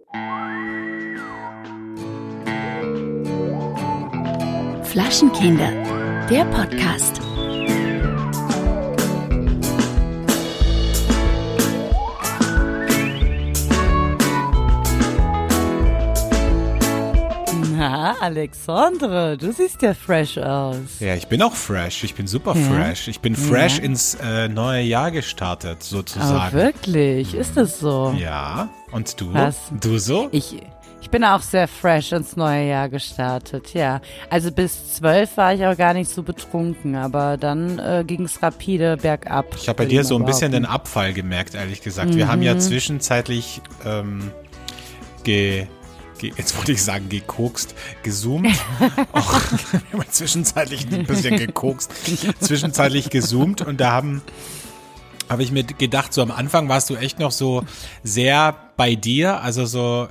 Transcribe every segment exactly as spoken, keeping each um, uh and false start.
Flaschenkinder, der Podcast. Na, Alexandre, du siehst ja fresh aus. Ja, ich bin auch fresh. Ich bin super ja. fresh. Ich bin fresh ja. ins äh, neue Jahr gestartet, sozusagen. Oh, wirklich? Ist das so? Ja. Und du? Was? Du so? Ich, ich bin auch sehr fresh ins neue Jahr gestartet, ja. Also bis zwölf war ich auch gar nicht so betrunken, aber dann äh, ging es rapide bergab. Ich habe bei dir so ein bisschen den Abfall gemerkt, ehrlich gesagt. Mhm. Wir haben ja zwischenzeitlich ähm, ge... Jetzt wollte ich sagen, gekokst, gezoomt. Auch, wir haben zwischenzeitlich ein bisschen gekokst, zwischenzeitlich gezoomt und da haben, habe ich mir gedacht, so am Anfang warst du echt noch so sehr bei dir, also so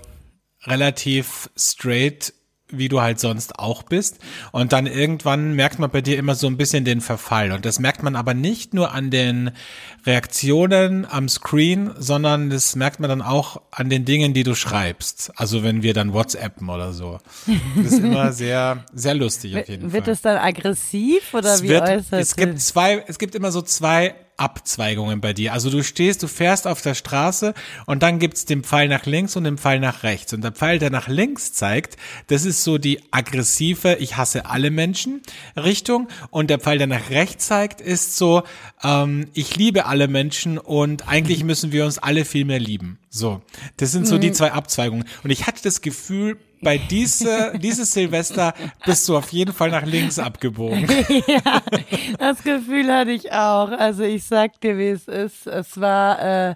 relativ straight, wie du halt sonst auch bist. Und dann irgendwann merkt man bei dir immer so ein bisschen den Verfall. Und das merkt man aber nicht nur an den Reaktionen am Screen, sondern das merkt man dann auch an den Dingen, die du schreibst. Also wenn wir dann WhatsAppen oder so. Das ist immer sehr, sehr lustig auf jeden Fall. Wird Fall. Es dann aggressiv oder es wie wird, äußert es gibt zwei, es gibt immer so zwei Abzweigungen bei dir. Also du stehst, du fährst auf der Straße und dann gibt's den Pfeil nach links und den Pfeil nach rechts. Und der Pfeil, der nach links zeigt, das ist so die aggressive, ich hasse alle Menschen Richtung. Und der Pfeil, der nach rechts zeigt, ist so, ähm, ich liebe alle Menschen und eigentlich müssen wir uns alle viel mehr lieben. So, das sind so die zwei Abzweigungen. Und ich hatte das Gefühl, bei diese, dieses Silvester bist du auf jeden Fall nach links abgebogen. Ja, das Gefühl hatte ich auch. Also ich sag dir, wie es ist. Es war, äh,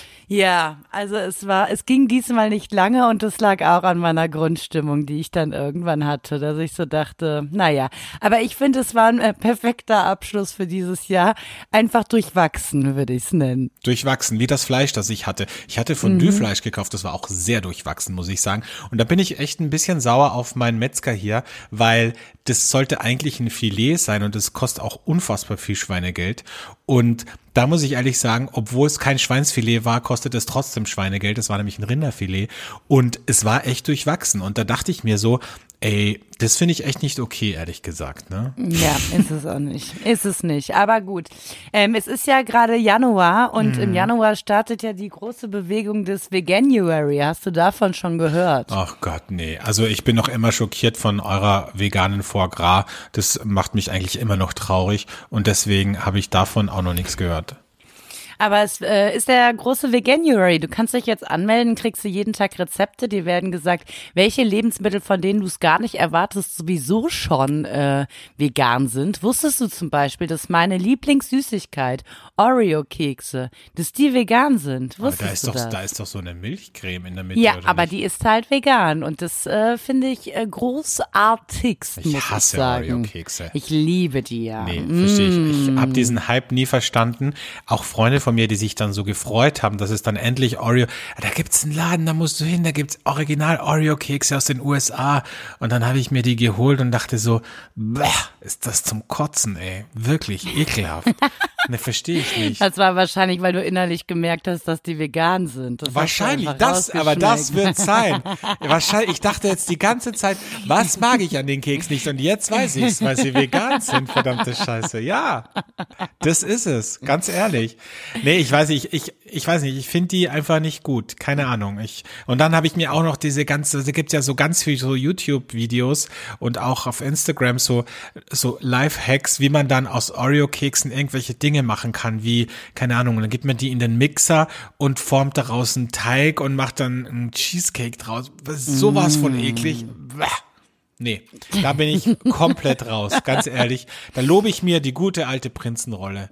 ja, also es war, es ging diesmal nicht lange und das lag auch an meiner Grundstimmung, die ich dann irgendwann hatte, dass ich so dachte, naja, aber ich finde, es war ein äh, perfekter Abschluss für dieses Jahr. Einfach durchwachsen, würde ich es nennen. Durchwachsen, wie das Fleisch, das ich hatte. Ich hatte Fondue-Fleisch mhm. gekauft, das war auch sehr durchwachsen, muss ich sagen. Und da bin ich echt ein bisschen sauer auf meinen Metzger hier, weil das sollte eigentlich ein Filet sein und das kostet auch unfassbar viel Schweinegeld. Und da muss ich ehrlich sagen, obwohl es kein Schweinsfilet war, kostet es trotzdem Schweinegeld. Das war nämlich ein Rinderfilet und es war echt durchwachsen. Und da dachte ich mir so, ey, das finde ich echt nicht okay, ehrlich gesagt, ne? Ja, ist es auch nicht. Ist es nicht. Aber gut. Ähm, es ist ja gerade Januar und mm. im Januar startet ja die große Bewegung des Veganuary. Hast du davon schon gehört? Ach Gott, nee. Also ich bin noch immer schockiert von eurer veganen Foie Gras. Das macht mich eigentlich immer noch traurig und deswegen habe ich davon auch noch nichts gehört. Aber es äh, ist der große Veganuary. Du kannst dich jetzt anmelden, kriegst du jeden Tag Rezepte. Dir werden gesagt, welche Lebensmittel, von denen du es gar nicht erwartest, sowieso schon äh, vegan sind. Wusstest du zum Beispiel, dass meine Lieblingssüßigkeit, Oreo-Kekse, dass die vegan sind? Wusstest aber da ist du doch, das? Da ist doch so eine Milchcreme in der Mitte, Ja, oder aber nicht? die ist halt vegan und das äh, finde ich äh, großartigst, Ich muss ich hasse sagen. Oreo-Kekse. Ich liebe die, ja. Nee, verstehe ich. Ich Mm. habe diesen Hype nie verstanden. Auch Freunde von mir, die sich dann so gefreut haben, dass es dann endlich Oreo, da gibt's einen Laden, da musst du hin, da gibt's original Oreo-Kekse aus den U S A. Und dann habe ich mir die geholt und dachte so, bäh, ist das zum Kotzen, ey. Wirklich ekelhaft. Ne, verstehe ich nicht. Das war wahrscheinlich, weil du innerlich gemerkt hast, dass die vegan sind. Das Wahrscheinlich, das, aber das wird sein. Wahrscheinlich, ich dachte jetzt die ganze Zeit, was mag ich an den Keks nicht? Und jetzt weiß ich's, weil sie vegan sind, verdammte Scheiße. Ja, das ist es, ganz ehrlich. Nee, ich weiß nicht, ich, ich weiß nicht, ich finde die einfach nicht gut. Keine Ahnung. Ich, und dann habe ich mir auch noch diese ganze, da gibt's ja so ganz viele so YouTube-Videos und auch auf Instagram so, so Life-Hacks, wie man dann aus Oreo-Keksen irgendwelche Dinge machen kann, wie, keine Ahnung, und dann gibt man die in den Mixer und formt daraus einen Teig und macht dann einen Cheesecake draus. Sowas von eklig. Bäh. Nee, da bin ich komplett raus, ganz ehrlich. Da lobe ich mir die gute alte Prinzenrolle.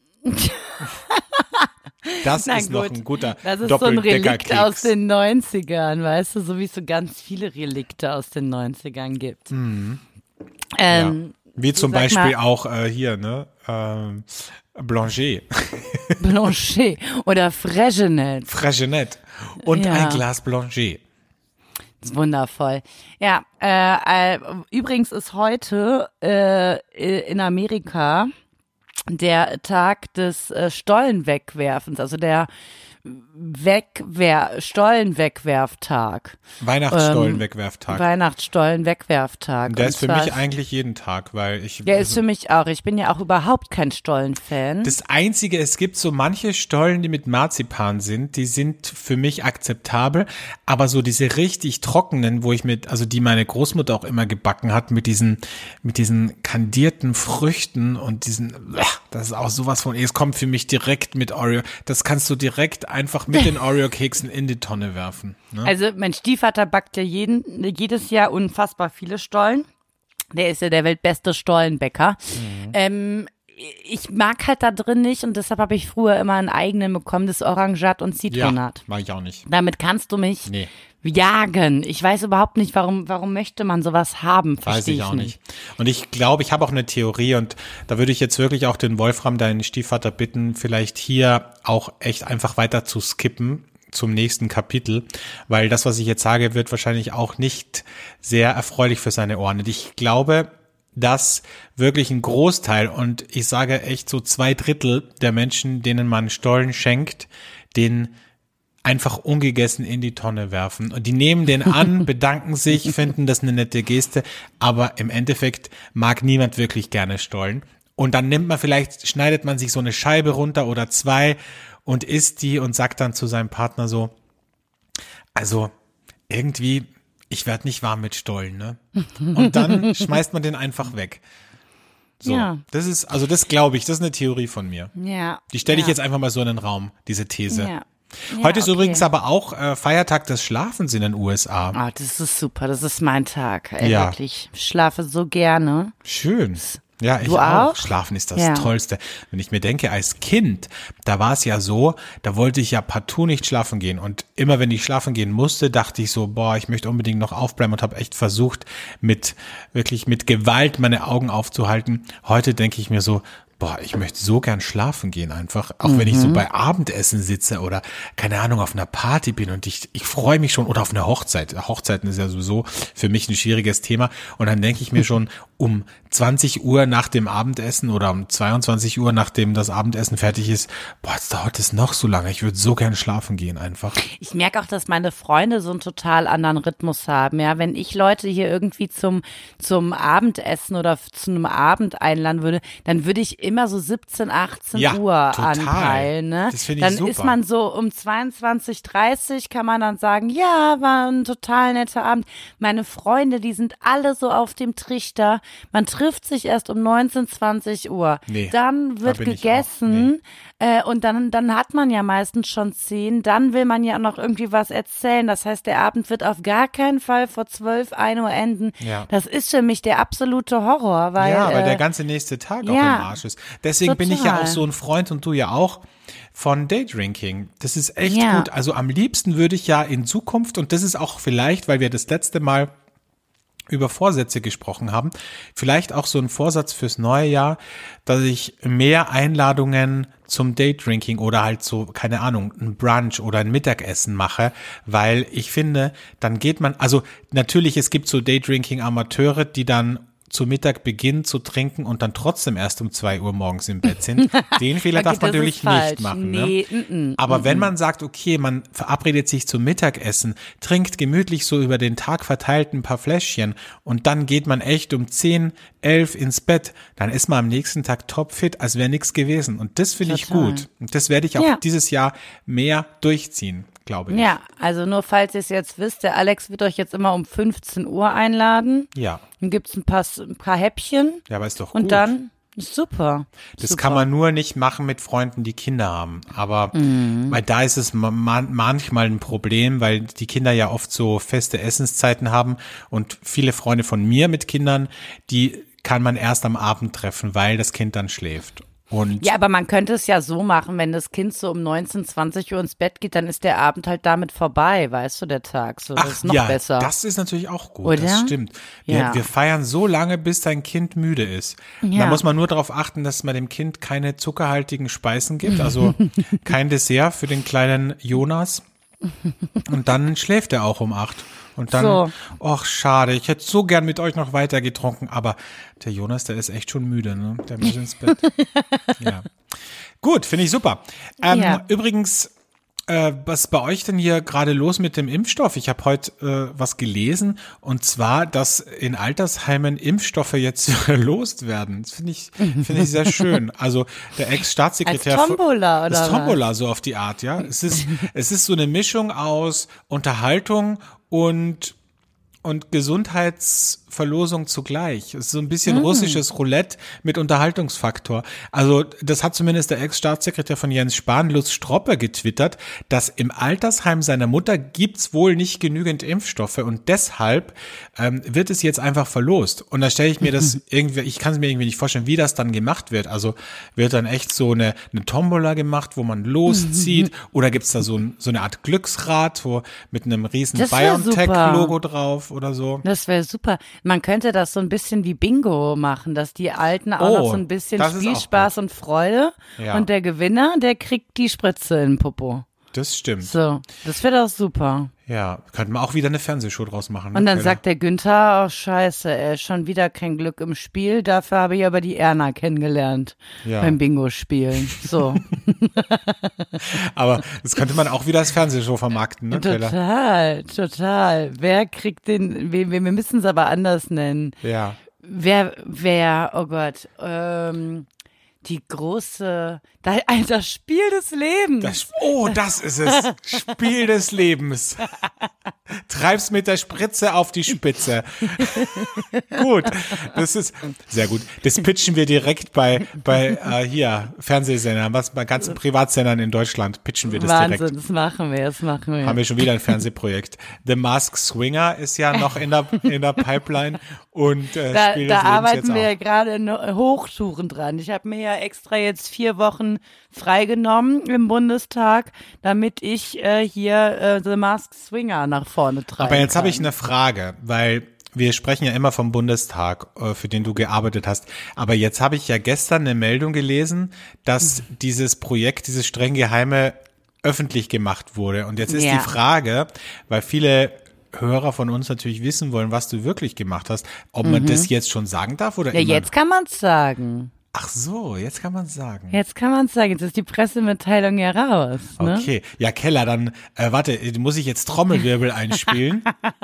Das Na ist gut, noch ein guter das ist so ein Relikt Doppeldeckerkeks. aus den neunzigern, weißt du, so wie es so ganz viele Relikte aus den neunzigern gibt. Mhm. Ähm, ja. Wie zum sag Beispiel mal, auch äh, hier, ne? Ähm, Blanchet. Blanchet oder Fregenet. Fregenet. Und Ja. ein Glas Blanchet. Das ist wundervoll. Ja, äh, äh, übrigens ist heute äh, in Amerika der Tag des äh, Stollenwegwerfens, also der Wegwer Stollenwegwerftag. Weihnachtsstollenwegwerftag. Ähm, Weihnachtsstollenwegwerftag. Der ist für mich eigentlich jeden Tag, weil ich. Der ist für mich auch. Ich bin ja auch überhaupt kein Stollen-Fan. Das Einzige, es gibt so manche Stollen, die mit Marzipan sind, die sind für mich akzeptabel, aber so diese richtig trockenen, wo ich mit, also die meine Großmutter auch immer gebacken hat, mit diesen, mit diesen kandierten Früchten und diesen, das ist auch sowas von, es kommt für mich direkt mit Oreo, das kannst du direkt einfach mit den Oreo-Keksen in die Tonne werfen. Ne? Also mein Stiefvater backt ja jeden, jedes Jahr unfassbar viele Stollen. Der ist ja der weltbeste Stollenbäcker. Mhm. Ähm, ich mag halt da drin nicht und deshalb habe ich früher immer einen eigenen bekommen, das Orangat und Zitronat. Ja, mag ich auch nicht. Damit kannst du mich nee. jagen. Ich weiß überhaupt nicht, warum, warum möchte man sowas haben, verstehe Weiß ich ich auch nicht. nicht. Und ich glaube, ich habe auch eine Theorie und da würde ich jetzt wirklich auch den Wolfram, deinen Stiefvater, bitten, vielleicht hier auch echt einfach weiter zu skippen zum nächsten Kapitel, weil das, was ich jetzt sage, wird wahrscheinlich auch nicht sehr erfreulich für seine Ohren. Und ich glaube, dass wirklich ein Großteil und ich sage echt so zwei Drittel der Menschen, denen man Stollen schenkt, den einfach ungegessen in die Tonne werfen. Und die nehmen den an, bedanken sich, finden das eine nette Geste, aber im Endeffekt mag niemand wirklich gerne Stollen. Und dann nimmt man vielleicht, schneidet man sich so eine Scheibe runter oder zwei und isst die und sagt dann zu seinem Partner so, also irgendwie, ich werde nicht warm mit Stollen, ne? Und dann schmeißt man den einfach weg. So, Ja. das ist, also das glaube ich, das ist eine Theorie von mir. Ja. Die stelle ich ja. jetzt einfach mal so in den Raum, diese These. Ja. Ja, Heute ist okay. übrigens aber auch äh, Feiertag des Schlafens in den U S A. Ah, das ist super, das ist mein Tag. Ey, Ja. wirklich. Ich schlafe so gerne. Schön. Ja, ich Du auch. auch? Schlafen ist das Ja. Tollste. Wenn ich mir denke, als Kind, da war es ja so, da wollte ich ja partout nicht schlafen gehen. Und immer wenn ich schlafen gehen musste, dachte ich so, boah, ich möchte unbedingt noch aufbleiben und habe echt versucht, mit wirklich mit Gewalt meine Augen aufzuhalten. Heute denke ich mir so, boah, ich möchte so gern schlafen gehen einfach, auch mhm. wenn ich so bei Abendessen sitze oder, keine Ahnung, auf einer Party bin und ich ich freue mich schon, oder auf einer Hochzeit. Hochzeiten ist ja sowieso für mich ein schwieriges Thema und dann denke ich mir schon, um zwanzig Uhr nach dem Abendessen oder um zweiundzwanzig Uhr, nachdem das Abendessen fertig ist, boah, jetzt dauert es noch so lange, ich würde so gern schlafen gehen einfach. Ich merke auch, dass meine Freunde so einen total anderen Rhythmus haben. Ja, wenn ich Leute hier irgendwie zum, zum Abendessen oder zu einem Abend einladen würde, dann würde ich immer so siebzehn, achtzehn Ja, Uhr total. anpeilen. Ne? Das finde ich dann super. ist man so um zweiundzwanzig, dreißig kann man dann sagen, ja, war ein total netter Abend. Meine Freunde, die sind alle so auf dem Trichter. Man trifft sich erst um neunzehn, zwanzig Uhr. Nee, dann wird da bin ich gegessen äh, und dann, dann hat man ja meistens schon zehn. Dann will man ja auch noch irgendwie was erzählen. Das heißt, der Abend wird auf gar keinen Fall vor zwölf, ein Uhr enden. Ja. Das ist für mich der absolute Horror. Weil, ja, weil äh, der ganze nächste Tag auch ja, im Arsch ist. Deswegen bin ich ja total. auch so ein Freund und du ja auch von Daydrinking. Das ist echt Ja. gut. Also am liebsten würde ich ja in Zukunft, und das ist auch vielleicht, weil wir das letzte Mal über Vorsätze gesprochen haben, vielleicht auch so ein Vorsatz fürs neue Jahr, dass ich mehr Einladungen zum Daydrinking oder halt so, keine Ahnung, ein Brunch oder ein Mittagessen mache, weil ich finde, dann geht man, also natürlich, es gibt so Daydrinking-Amateure, die dann zu Mittag beginnen zu trinken und dann trotzdem erst um zwei Uhr morgens im Bett sind. Den Fehler Okay, darf man das natürlich ist falsch. nicht machen. Nee, Ne? mm, mm, Aber mm, wenn mm. man sagt, okay, man verabredet sich zum Mittagessen, trinkt gemütlich so über den Tag verteilt ein paar Fläschchen und dann geht man echt um zehn, elf ins Bett, dann ist man am nächsten Tag topfit, als wäre nichts gewesen. Und das finde ich Total. gut. Und das werde ich auch Ja. dieses Jahr mehr durchziehen, glaube ich. Ja, also nur falls ihr es jetzt wisst, der Alex wird euch jetzt immer um fünfzehn Uhr einladen. Ja. Dann gibt's ein paar, ein paar Häppchen Ja, aber ist doch gut. und dann ist super. Das super. kann man nur nicht machen mit Freunden, die Kinder haben. Aber Mhm. weil da ist es ma- manchmal ein Problem, weil die Kinder ja oft so feste Essenszeiten haben und viele Freunde von mir mit Kindern, die kann man erst am Abend treffen, weil das Kind dann schläft. Und Ja, aber man könnte es ja so machen, wenn das Kind so um neunzehn, zwanzig Uhr ins Bett geht, dann ist der Abend halt damit vorbei, weißt du, der Tag. So, das ach ist noch ja, besser. das ist natürlich auch gut, Oder? das stimmt. Wir, Ja. wir feiern so lange, bis dein Kind müde ist. Ja. Da muss man nur darauf achten, dass man dem Kind keine zuckerhaltigen Speisen gibt, also kein Dessert für den kleinen Jonas. Und dann schläft er auch um acht. Und dann, So. ach schade, ich hätte so gern mit euch noch weiter getrunken, aber der Jonas, der ist echt schon müde, ne? Der muss ins Bett. Ja. Gut, finde ich super. Ähm, Ja. Übrigens, Äh, was ist bei euch denn hier gerade los mit dem Impfstoff? Ich habe heute äh, was gelesen und zwar, dass in Altersheimen Impfstoffe jetzt verlost werden. Das finde ich, finde ich sehr schön. Also der Ex-Staatssekretär. Als Tombola oder das was? Tombola so auf die Art, ja. Es ist, es ist so eine Mischung aus Unterhaltung und und Gesundheitsverlosung zugleich. Es ist so ein bisschen mm. russisches Roulette mit Unterhaltungsfaktor. Also das hat zumindest der Ex-Staatssekretär von Jens Spahn, Lutz Stroppe, getwittert, dass im Altersheim seiner Mutter gibt's wohl nicht genügend Impfstoffe und deshalb ähm, wird es jetzt einfach verlost. Und da stelle ich mir das irgendwie, ich kann es mir irgendwie nicht vorstellen, wie das dann gemacht wird. Also wird dann echt so eine, eine Tombola gemacht, wo man loszieht oder gibt's da so, ein, so eine Art Glücksrad, wo mit einem riesen BioNTech-Logo drauf oder so. Das wäre super. Man könnte das so ein bisschen wie Bingo machen, dass die Alten auch Oh, noch so ein bisschen das ist Spielspaß auch und Freude Ja. und der Gewinner, der kriegt die Spritze in den Popo. Das stimmt. So, das wäre doch super. Ja, könnte man auch wieder eine Fernsehshow draus machen. Ne, Und dann Keller? sagt der Günther, oh scheiße, ey, schon wieder kein Glück im Spiel, dafür habe ich aber die Erna kennengelernt Ja. beim Bingo-Spielen. So, Aber das könnte man auch wieder als Fernsehshow vermarkten, ne, Keller? total, total. Wer kriegt den, wir, wir müssen es aber anders nennen. Ja. Wer, wer, oh Gott, ähm, die große, da- das Spiel des Lebens. Das, oh, das ist es. Spiel des Lebens. Treib's mit der Spritze auf die Spitze. Gut, das ist sehr gut. Das pitchen wir direkt bei bei äh, hier Fernsehsendern, was bei ganzen Privatsendern in Deutschland pitchen wir das Wahnsinn, direkt. das machen wir, das machen wir. Haben wir schon wieder ein Fernsehprojekt. The Masked Swinger ist ja noch in der in der Pipeline und äh, Da, Spiel da des Lebens arbeiten jetzt wir ja auch. gerade in Hochtouren dran. Ich habe mir ja extra jetzt vier Wochen freigenommen im Bundestag, damit ich äh, hier äh, The Masked Swinger nach vorne treibe. Aber jetzt habe ich eine Frage, weil wir sprechen ja immer vom Bundestag, äh, für den du gearbeitet hast. Aber jetzt habe ich ja gestern eine Meldung gelesen, dass dieses Projekt, dieses streng geheime, öffentlich gemacht wurde. Und jetzt ist Ja. die Frage, weil viele Hörer von uns natürlich wissen wollen, was du wirklich gemacht hast, ob man das jetzt schon sagen darf oder Ja, immer. jetzt kann man es sagen. Ach so, jetzt kann man sagen. Jetzt kann man es sagen. Jetzt ist die Pressemitteilung ja raus. Ne? Okay, ja Keller, dann äh, warte, muss ich jetzt Trommelwirbel einspielen?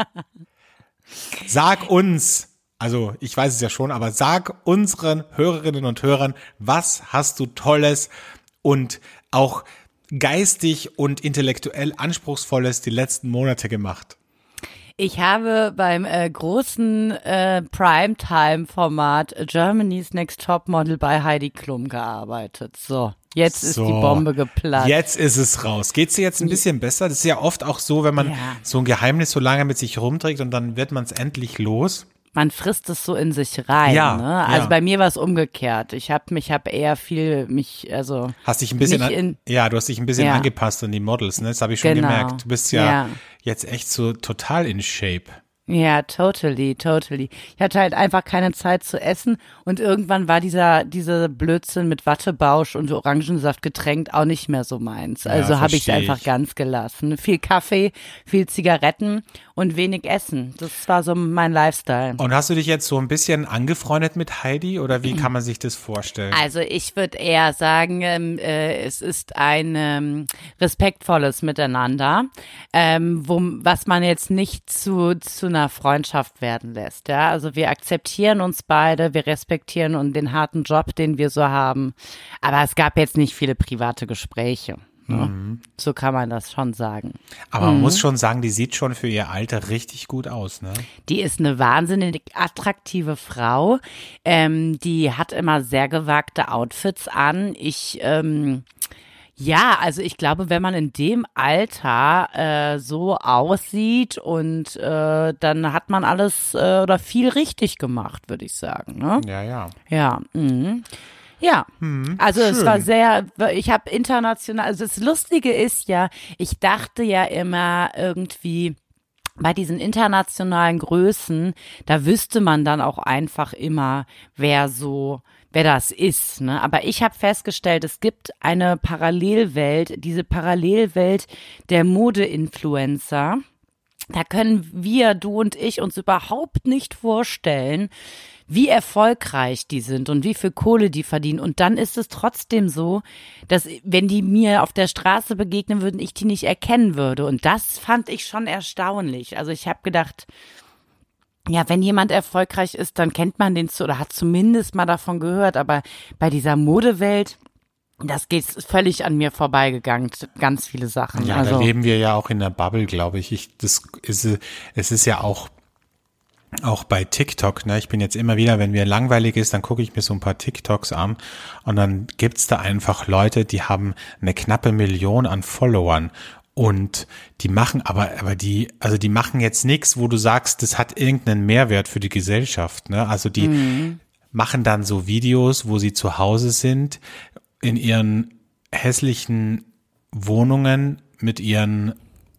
Sag uns, also ich weiß es ja schon, aber sag unseren Hörerinnen und Hörern, was hast du Tolles und auch geistig und intellektuell Anspruchsvolles die letzten Monate gemacht? Ich habe beim äh, großen äh, Primetime-Format Germany's Next Top Model bei Heidi Klum gearbeitet. So, jetzt ist So, die Bombe geplatzt. Jetzt ist es raus. Geht's dir jetzt ein bisschen besser? Das ist ja oft auch so, wenn man Ja. so ein Geheimnis so lange mit sich rumträgt und dann wird man es endlich los. Man frisst es so in sich rein. Ja, ne? Also ja. bei mir war es umgekehrt. Ich habe mich hab eher viel mich also Hast dich ein bisschen, nicht an, in, ja, du hast dich ein bisschen Ja. angepasst an die Models, ne? Das habe ich schon Genau. gemerkt. Du bist ja, Ja. jetzt echt so total in Shape. Ja, totally, totally. Ich hatte halt einfach keine Zeit zu essen und irgendwann war dieser dieser Blödsinn mit Wattebausch und Orangensaft getränkt auch nicht mehr so meins. Also habe ich es versteh einfach ich. ganz gelassen. Viel Kaffee, viel Zigaretten und wenig Essen. Das war so mein Lifestyle. Und hast du dich jetzt so ein bisschen angefreundet mit Heidi oder wie kann man sich das vorstellen? Also ich würde eher sagen, ähm, äh, es ist ein ähm, respektvolles Miteinander, ähm, wo, was man jetzt nicht zu, zu einer Freundschaft werden lässt. Ja? Also wir akzeptieren uns beide, wir respektieren und den harten Job, den wir so haben. Aber es gab jetzt nicht viele private Gespräche. Ne? So kann man das schon sagen. Aber man muss schon sagen, die sieht schon für ihr Alter richtig gut aus, ne? Die ist eine wahnsinnig attraktive Frau. Ähm, die hat immer sehr gewagte Outfits an. Ich, ähm, ja, also ich glaube, wenn man in dem Alter äh, so aussieht und äh, dann hat man alles äh, oder viel richtig gemacht, würde ich sagen. Ne? Ja, ja. Ja, mhm. Ja, also es schön. war sehr, ich habe international, also das Lustige ist ja, ich dachte ja immer irgendwie, bei diesen internationalen Größen, da wüsste man dann auch einfach immer, wer so, wer das ist, ne? Aber ich habe festgestellt, es gibt eine Parallelwelt, diese Parallelwelt der Mode-Influencer, da können wir, du und ich, uns überhaupt nicht vorstellen, wie erfolgreich die sind und wie viel Kohle die verdienen. Und dann ist es trotzdem so, dass wenn die mir auf der Straße begegnen würden, ich die nicht erkennen würde. Und das fand ich schon erstaunlich. Also ich habe gedacht, ja, wenn jemand erfolgreich ist, dann kennt man den zu oder hat zumindest mal davon gehört. Aber bei dieser Modewelt, das geht völlig an mir vorbeigegangen, ganz viele Sachen. Ja, also, da leben wir ja auch in der Bubble, glaube ich. ich das ist, es ist ja auch Auch bei TikTok, ne, ich bin jetzt immer wieder, wenn mir langweilig ist, dann gucke ich mir so ein paar TikToks an und dann gibt's da einfach Leute, die haben eine knappe Million an Followern und die machen aber, aber die, also die machen jetzt nichts, wo du sagst, das hat irgendeinen Mehrwert für die Gesellschaft, ne, also die mhm. machen dann so Videos, wo sie zu Hause sind, in ihren hässlichen Wohnungen mit ihren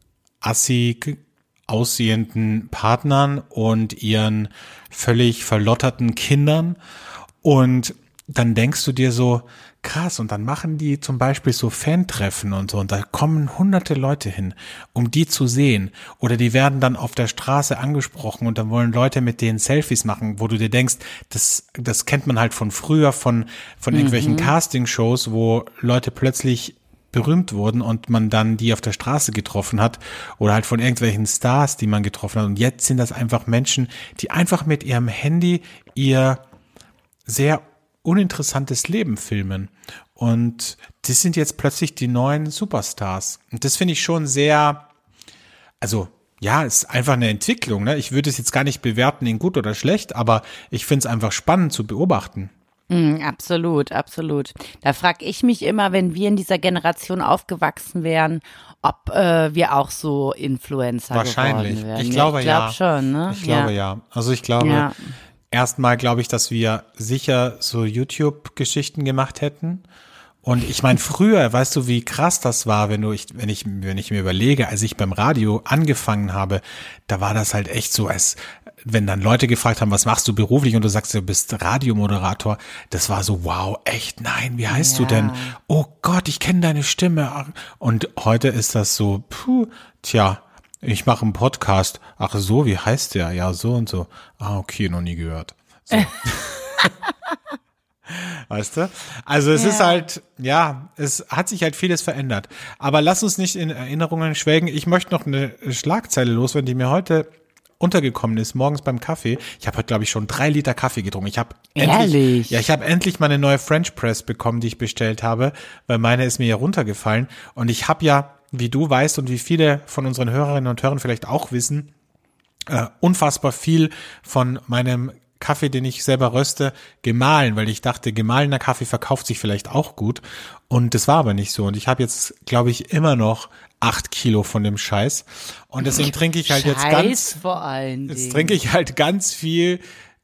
assi aussehenden Partnern und ihren völlig verlotterten Kindern und dann denkst du dir so, krass, und dann machen die zum Beispiel so Fan-Treffen und so und da kommen hunderte Leute hin, um die zu sehen oder die werden dann auf der Straße angesprochen und dann wollen Leute mit denen Selfies machen, wo du dir denkst, das das kennt man halt von früher, von von irgendwelchen mhm. Casting-Shows, wo Leute plötzlich berühmt wurden und man dann die auf der Straße getroffen hat oder halt von irgendwelchen Stars, die man getroffen hat. Und jetzt sind das einfach Menschen, die einfach mit ihrem Handy ihr sehr uninteressantes Leben filmen. Und das sind jetzt plötzlich die neuen Superstars. Und das finde ich schon sehr, also ja, ist einfach eine Entwicklung, ne? Ich würde es jetzt gar nicht bewerten in gut oder schlecht, aber ich finde es einfach spannend zu beobachten. Mm, absolut, absolut. Da frage ich mich immer, wenn wir in dieser Generation aufgewachsen wären, ob äh, wir auch so Influencer Wahrscheinlich. geworden wären. Ich glaube ich glaub ja. schon, ne? Ich glaube ja. ja. Also ich glaube, ja. erstmal glaube ich, dass wir sicher so YouTube-Geschichten gemacht hätten. Und ich meine, früher, weißt du, wie krass das war, wenn du, ich, wenn ich, wenn ich mir überlege, als ich beim Radio angefangen habe, da war das halt echt so, als wenn dann Leute gefragt haben, was machst du beruflich und du sagst, du bist Radiomoderator, das war so, wow, echt, nein, wie heißt ja. du denn? Oh Gott, ich kenne deine Stimme. Und heute ist das so, puh, tja, ich mache einen Podcast. Ach so, wie heißt der? Ja, so und so. Ah, okay, noch nie gehört. So. Weißt du? Also es ja. ist halt, ja, es hat sich halt vieles verändert. Aber lass uns nicht in Erinnerungen schwelgen. Ich möchte noch eine Schlagzeile loswerden, die mir heute untergekommen ist, morgens beim Kaffee. Ich habe heute, glaube ich, schon drei Liter Kaffee getrunken. Ich habe endlich, ja, ich habe endlich meine neue French Press bekommen, die ich bestellt habe, weil meine ist mir ja runtergefallen. Und ich habe ja, wie du weißt und wie viele von unseren Hörerinnen und Hörern vielleicht auch wissen, äh, unfassbar viel von meinem Kaffee, den ich selber röste, gemahlen, weil ich dachte, gemahlener Kaffee verkauft sich vielleicht auch gut. Und das war aber nicht so. Und ich habe jetzt, glaube ich, immer noch acht Kilo von dem Scheiß. Und deswegen trinke ich halt Scheiß jetzt ganz, vor allen jetzt Dingen. trinke ich halt ganz viel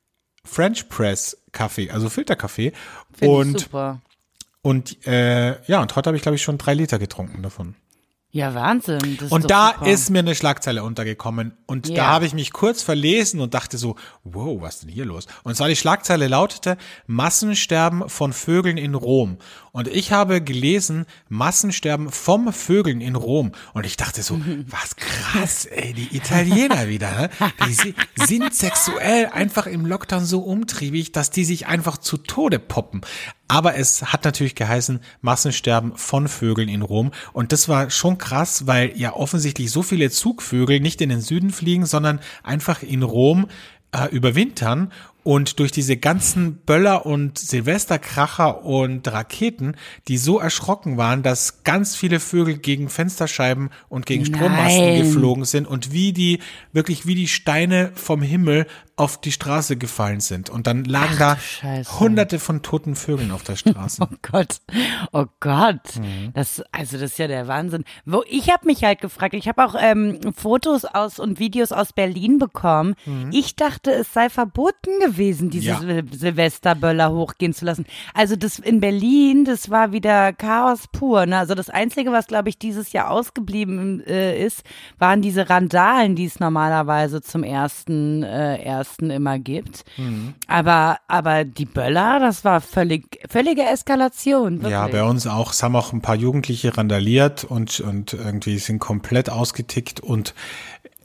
French Press Kaffee, also Filterkaffee. Find und, ich super. Und, äh, ja, und heute habe ich, glaube ich, schon drei Liter getrunken davon. Ja, Wahnsinn. Das ist und doch da super. ist mir eine Schlagzeile untergekommen und Ja. da habe ich mich kurz verlesen und dachte so, wow, was ist denn hier los? Und zwar die Schlagzeile lautete, Massensterben von Vögeln in Rom. Und ich habe gelesen, Massensterben vom Vögeln in Rom. Und ich dachte so, was krass, ey, die Italiener wieder, ne? Die si- sind sexuell einfach im Lockdown so umtriebig, dass die sich einfach zu Tode poppen. Aber es hat natürlich geheißen, Massensterben von Vögeln in Rom. Und das war schon krass, weil ja offensichtlich so viele Zugvögel nicht in den Süden fliegen, sondern einfach in Rom äh, überwintern. Und durch diese ganzen Böller und Silvesterkracher und Raketen, die so erschrocken waren, dass ganz viele Vögel gegen Fensterscheiben und gegen Strommasten Nein. geflogen sind und wie die, wirklich wie die Steine vom Himmel auf die Straße gefallen sind. Und dann lagen Ach, da du Scheiße. hunderte von toten Vögeln auf der Straße. Oh Gott, oh Gott, Mhm. das, also das ist ja der Wahnsinn. Wo ich habe mich halt gefragt, ich habe auch ähm, Fotos aus und Videos aus Berlin bekommen. Mhm. Ich dachte, es sei verboten gewesen, diese Ja. Sil- Silvesterböller hochgehen zu lassen. Also das in Berlin, das war wieder Chaos pur. Ne? Also das Einzige, was glaube ich dieses Jahr ausgeblieben äh, ist, waren diese Randalen, die es normalerweise zum ersten äh, ersten immer gibt. Mhm. Aber aber die Böller, das war völlig völlige Eskalation. Wirklich. Ja, bei uns auch. Es haben auch ein paar Jugendliche randaliert und, und irgendwie sind komplett ausgetickt und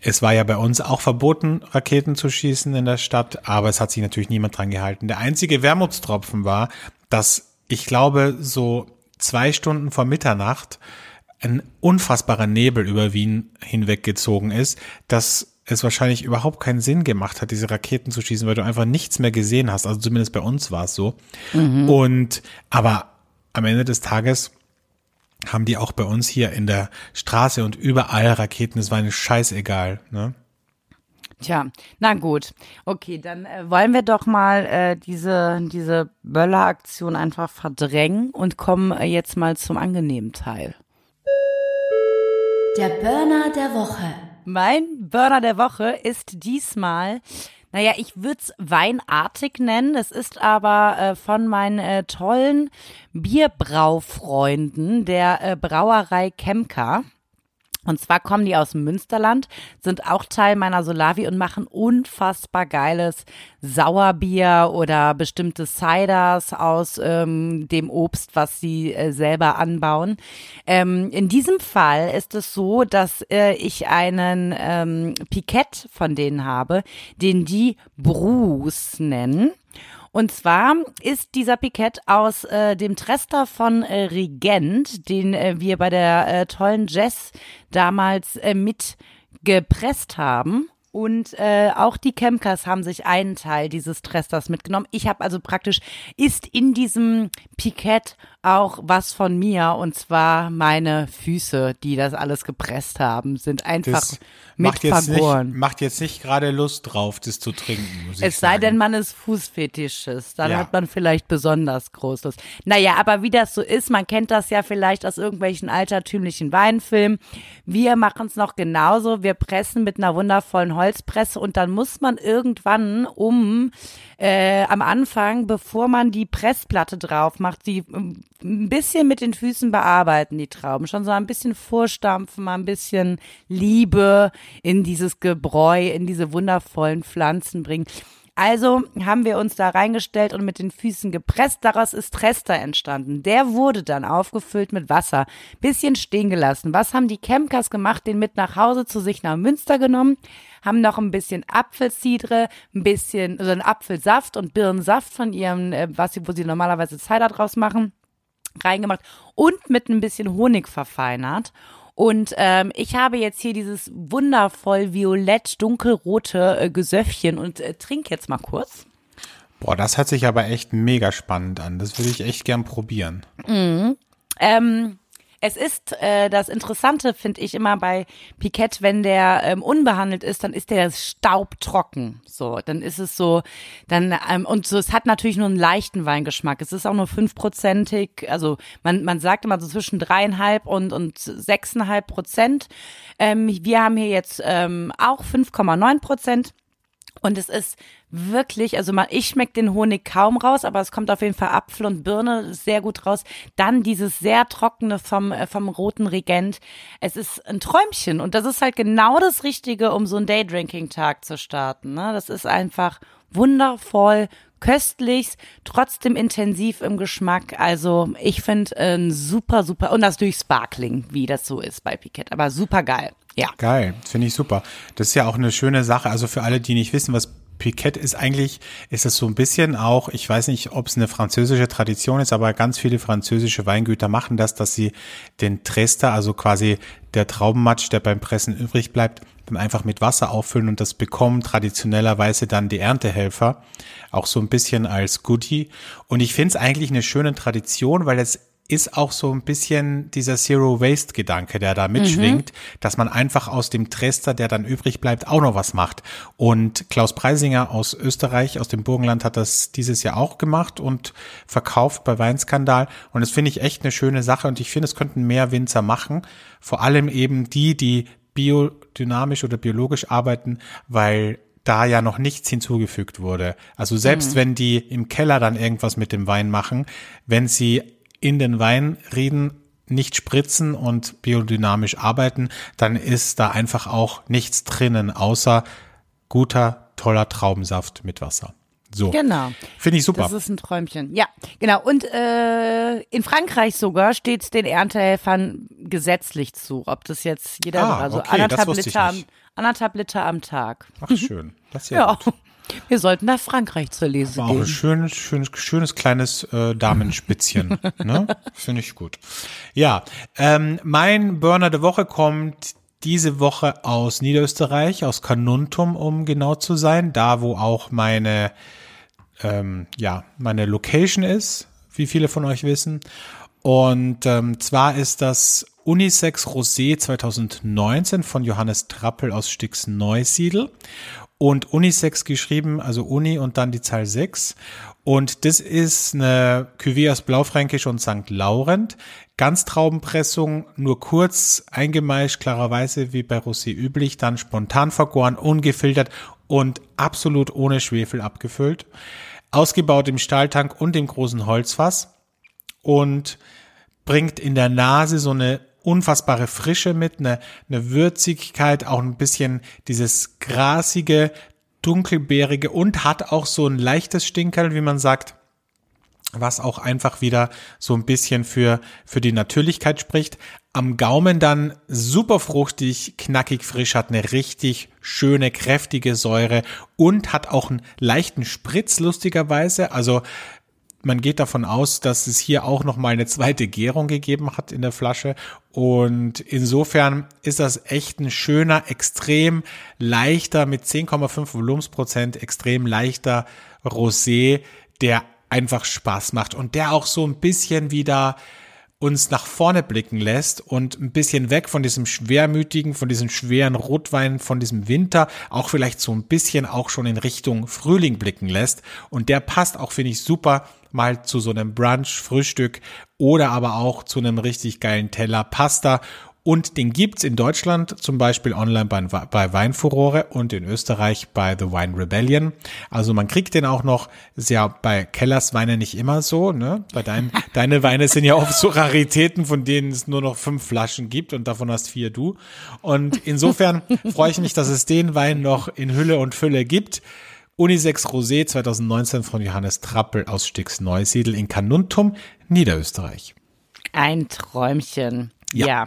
es war ja bei uns auch verboten, Raketen zu schießen in der Stadt, aber es hat sich natürlich niemand dran gehalten. Der einzige Wermutstropfen war, dass ich glaube, so zwei Stunden vor Mitternacht ein unfassbarer Nebel über Wien hinweggezogen ist, dass es wahrscheinlich überhaupt keinen Sinn gemacht hat, diese Raketen zu schießen, weil du einfach nichts mehr gesehen hast. Also zumindest bei uns war es so. Mhm. Und, aber am Ende des Tages haben die auch bei uns hier in der Straße und überall Raketen. Es war ihnen scheißegal, ne? Tja, na gut. Okay, dann äh, wollen wir doch mal äh, diese, diese Böller-Aktion einfach verdrängen und kommen äh, jetzt mal zum angenehmen Teil. Der Burner der Woche. Mein Burner der Woche ist diesmal, naja, ich würde es weinartig nennen. Es ist aber äh, von meinen äh, tollen Bierbraufreunden der äh, Brauerei Kemka. Und zwar kommen die aus dem Münsterland, sind auch Teil meiner Solavi und machen unfassbar geiles Sauerbier oder bestimmte Ciders aus ähm, dem Obst, was sie äh, selber anbauen. Ähm, in diesem Fall ist es so, dass äh, ich einen ähm, Pikett von denen habe, den die Bruce nennen. Und zwar ist dieser Pikett aus äh, dem Trester von äh, Regent, den äh, wir bei der äh, tollen Jess damals äh, mitgepresst haben. Und äh, auch die Kemkas haben sich einen Teil dieses Tresters mitgenommen. Ich habe also praktisch, ist in diesem Pikett auch was von mir, und zwar meine Füße, die das alles gepresst haben, sind einfach das mit macht jetzt vergoren. Nicht, macht jetzt nicht gerade Lust drauf, das zu trinken, muss ich Es sei sagen. denn, man ist Fußfetischist, dann Ja. hat man vielleicht besonders groß Lust. Naja, aber wie das so ist, man kennt das ja vielleicht aus irgendwelchen altertümlichen Weinfilmen. Wir machen es noch genauso, wir pressen mit einer wundervollen Holzpresse und dann muss man irgendwann um, äh, am Anfang, bevor man die Pressplatte drauf macht, die ähm, ein bisschen mit den Füßen bearbeiten, die Trauben. Schon so ein bisschen vorstampfen, mal ein bisschen Liebe in dieses Gebräu, in diese wundervollen Pflanzen bringen. Also haben wir uns da reingestellt und mit den Füßen gepresst. Daraus ist Trester entstanden. Der wurde dann aufgefüllt mit Wasser, bisschen stehen gelassen. Was haben die Kemkas gemacht? Den mit nach Hause zu sich nach Münster genommen, haben noch ein bisschen Apfelcidre, ein bisschen, also einen Apfelsaft und Birnensaft von ihrem, äh, was sie, wo sie normalerweise Cider draus machen, reingemacht und mit ein bisschen Honig verfeinert. Und ähm, ich habe jetzt hier dieses wundervoll violett dunkelrote äh, Gesöffchen und äh, trinke jetzt mal kurz. Boah, das hört sich aber echt mega spannend an. Das würde ich echt gern probieren. Mhm. Ähm, es ist äh, das Interessante, finde ich immer bei Pikett, wenn der ähm, unbehandelt ist, dann ist der staubtrocken. So, dann ist es so, dann ähm, und so, es hat natürlich nur einen leichten Weingeschmack. Es ist auch nur fünfprozentig, also man man sagt immer so zwischen dreieinhalb und und sechseinhalb Prozent. Ähm, wir haben hier jetzt ähm, auch fünf Komma neun Prozent. Und es ist wirklich, also mal, ich schmecke den Honig kaum raus, aber es kommt auf jeden Fall Apfel und Birne sehr gut raus. Dann dieses sehr trockene vom, äh, vom roten Regent. Es ist ein Träumchen und das ist halt genau das Richtige, um so einen Daydrinking-Tag zu starten. Ne? Das ist einfach wundervoll, köstlich, trotzdem intensiv im Geschmack. Also ich finde ein super, super, und das durch Sparkling, wie das so ist bei Pikett, aber super geil. Ja. Geil, finde ich super. Das ist ja auch eine schöne Sache. Also für alle, die nicht wissen, was Pikett ist, eigentlich ist es so ein bisschen auch, ich weiß nicht, ob es eine französische Tradition ist, aber ganz viele französische Weingüter machen das, dass sie den Trester, also quasi der Traubenmatsch, der beim Pressen übrig bleibt, dann einfach mit Wasser auffüllen und das bekommen traditionellerweise dann die Erntehelfer, auch so ein bisschen als Goodie. Und ich finde es eigentlich eine schöne Tradition, weil es ist auch so ein bisschen dieser Zero-Waste-Gedanke, der da mitschwingt, mhm. dass man einfach aus dem Trester, der dann übrig bleibt, auch noch was macht. Und Klaus Preisinger aus Österreich, aus dem Burgenland, hat das dieses Jahr auch gemacht und verkauft bei Weinskandal. Und das finde ich echt eine schöne Sache und ich finde, es könnten mehr Winzer machen. Vor allem eben die, die biodynamisch oder biologisch arbeiten, weil da ja noch nichts hinzugefügt wurde. Also selbst mhm. wenn die im Keller dann irgendwas mit dem Wein machen, wenn sie in den Weinrieden nicht spritzen und biodynamisch arbeiten, dann ist da einfach auch nichts drinnen, außer guter, toller Traubensaft mit Wasser. So. Genau. Finde ich super. Das ist ein Träumchen. Ja, genau. Und äh, in Frankreich sogar steht es den Erntehelfern gesetzlich zu. Ob das jetzt jeder, Ah, also okay, anderthalb, das wusste ich Liter am, nicht. anderthalb Liter am Tag. Ach, schön. Das ist ja, Ja, gut. wir sollten nach Frankreich zur Lese War auch ein gehen. schönes, schönes, schönes kleines äh, Damenspitzchen. Ne? Finde ich gut. Ja, ähm, mein Burner der Woche kommt diese Woche aus Niederösterreich, aus Carnuntum, um genau zu sein. Da, wo auch meine, ähm, ja, meine Location ist, wie viele von euch wissen. Und ähm, zwar ist das Unisex Rosé zwanzig neunzehn von Johannes Trappel aus Stix-Neusiedl. Und Unisex geschrieben, also Uni und dann die Zahl sechs. Und das ist eine Cuvée aus Blaufränkisch und Sankt Laurent. Ganztraubenpressung, nur kurz eingemeischt, klarerweise wie bei Rosé üblich, dann spontan vergoren, ungefiltert und absolut ohne Schwefel abgefüllt. Ausgebaut im Stahltank und im großen Holzfass und bringt in der Nase so eine unfassbare Frische mit, eine, eine Würzigkeit, auch ein bisschen dieses grasige, dunkelbeerige und hat auch so ein leichtes Stinkerl, wie man sagt, was auch einfach wieder so ein bisschen für, für die Natürlichkeit spricht. Am Gaumen dann super fruchtig, knackig frisch, hat eine richtig schöne, kräftige Säure und hat auch einen leichten Spritz, lustigerweise. Also man geht davon aus, dass es hier auch noch mal eine zweite Gärung gegeben hat in der Flasche und insofern ist das echt ein schöner, extrem leichter mit zehn Komma fünf Volumensprozent, extrem leichter Rosé, der einfach Spaß macht und der auch so ein bisschen wieder uns nach vorne blicken lässt und ein bisschen weg von diesem schwermütigen, von diesem schweren Rotwein, von diesem Winter, auch vielleicht so ein bisschen auch schon in Richtung Frühling blicken lässt. Und der passt auch, finde ich, super mal zu so einem Brunch, Frühstück oder aber auch zu einem richtig geilen Teller Pasta. Und den gibt's in Deutschland zum Beispiel online bei, bei Weinfurore und in Österreich bei The Wine Rebellion. Also man kriegt den auch noch, ist ja bei Kellers Weine nicht immer so, ne? Bei deinen, deine Weine sind ja oft so Raritäten, von denen es nur noch fünf Flaschen gibt und davon hast vier du. Und insofern freue ich mich, dass es den Wein noch in Hülle und Fülle gibt. Unisex Rosé zwanzig neunzehn von Johannes Trappel aus Stix-Neusiedl in Carnuntum, Niederösterreich. Ein Träumchen. Ja. Ja.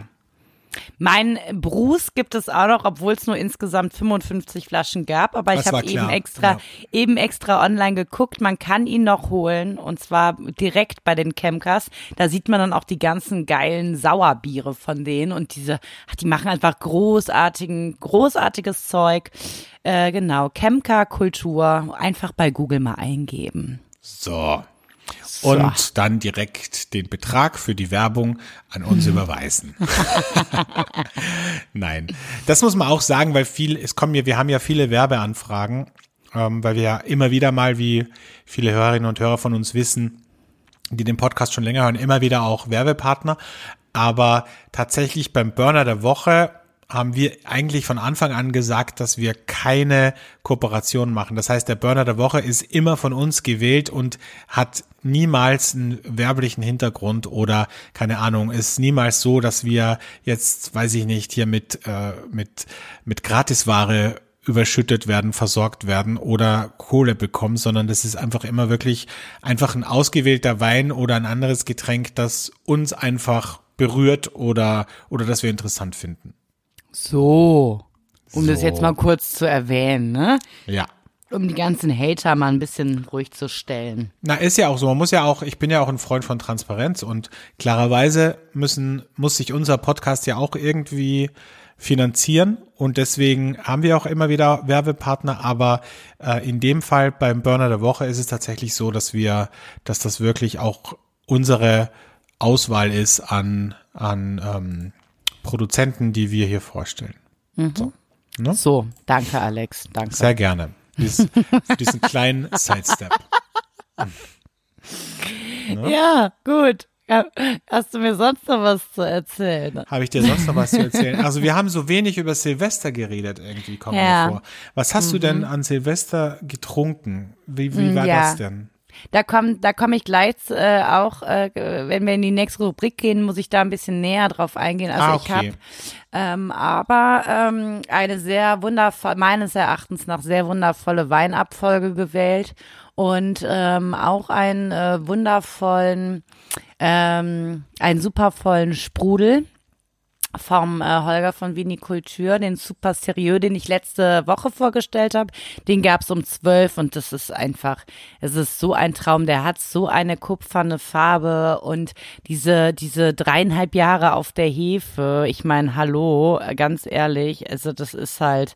Mein Bruce gibt es auch noch, obwohl es nur insgesamt fünfundfünfzig Flaschen gab, aber Das ich war habe eben klar, extra, ja. eben extra online geguckt. Man kann ihn noch holen und zwar direkt bei den Chemkas. Da sieht man dann auch die ganzen geilen Sauerbiere von denen und diese, ach, die machen einfach großartigen, großartiges Zeug. Äh, genau, Chemka Kultur, einfach bei Google mal eingeben. So. So. Und dann direkt den Betrag für die Werbung an uns überweisen. Nein, das muss man auch sagen, weil viel, es kommen ja, wir haben ja viele Werbeanfragen, ähm, weil wir ja immer wieder mal, wie viele Hörerinnen und Hörer von uns wissen, die den Podcast schon länger hören, immer wieder auch Werbepartner. Aber tatsächlich beim Burner der Woche haben wir eigentlich von Anfang an gesagt, dass wir keine Kooperation machen. Das heißt, der Burner der Woche ist immer von uns gewählt und hat niemals einen werblichen Hintergrund oder, keine Ahnung, ist niemals so, dass wir jetzt, weiß ich nicht, hier mit, äh, mit, mit Gratisware überschüttet werden, versorgt werden oder Kohle bekommen, sondern das ist einfach immer wirklich einfach ein ausgewählter Wein oder ein anderes Getränk, das uns einfach berührt oder, oder das wir interessant finden. So, um So. das jetzt mal kurz zu erwähnen, ne? Ja. Um die ganzen Hater mal ein bisschen ruhig zu stellen. Na, ist ja auch so. Man muss ja auch, ich bin ja auch ein Freund von Transparenz und klarerweise müssen, muss sich unser Podcast ja auch irgendwie finanzieren und deswegen haben wir auch immer wieder Werbepartner, aber äh, in dem Fall beim Burner der Woche ist es tatsächlich so, dass wir, dass das wirklich auch unsere Auswahl ist an, an ähm, Produzenten, die wir hier vorstellen. Mhm. So, ne? So, danke Alex, danke. Sehr gerne. Dies, diesen kleinen Sidestep. Ne? Ja, gut. Ja, hast du mir sonst noch was zu erzählen? Habe ich dir sonst noch was zu erzählen? Also wir haben so wenig über Silvester geredet irgendwie, kommt Ja. mir vor. Was hast mhm. du denn an Silvester getrunken? Wie, wie war ja. das denn? da komme da komm ich gleich äh, auch, äh, wenn wir in die nächste Rubrik gehen, muss ich da ein bisschen näher drauf eingehen. Also ah, ich okay. habe ähm, aber ähm, eine sehr wundervolle, meines Erachtens nach sehr wundervolle Weinabfolge gewählt und ähm, auch einen äh, wundervollen, ähm, einen supervollen Sprudel vom äh, Holger von Vinikultur, den Super Serieux, den ich letzte Woche vorgestellt habe. Den gab's um zwölf und das ist einfach, es ist so ein Traum. Der hat so eine kupferne Farbe und diese diese dreieinhalb Jahre auf der Hefe. Ich meine, hallo, ganz ehrlich, also das ist halt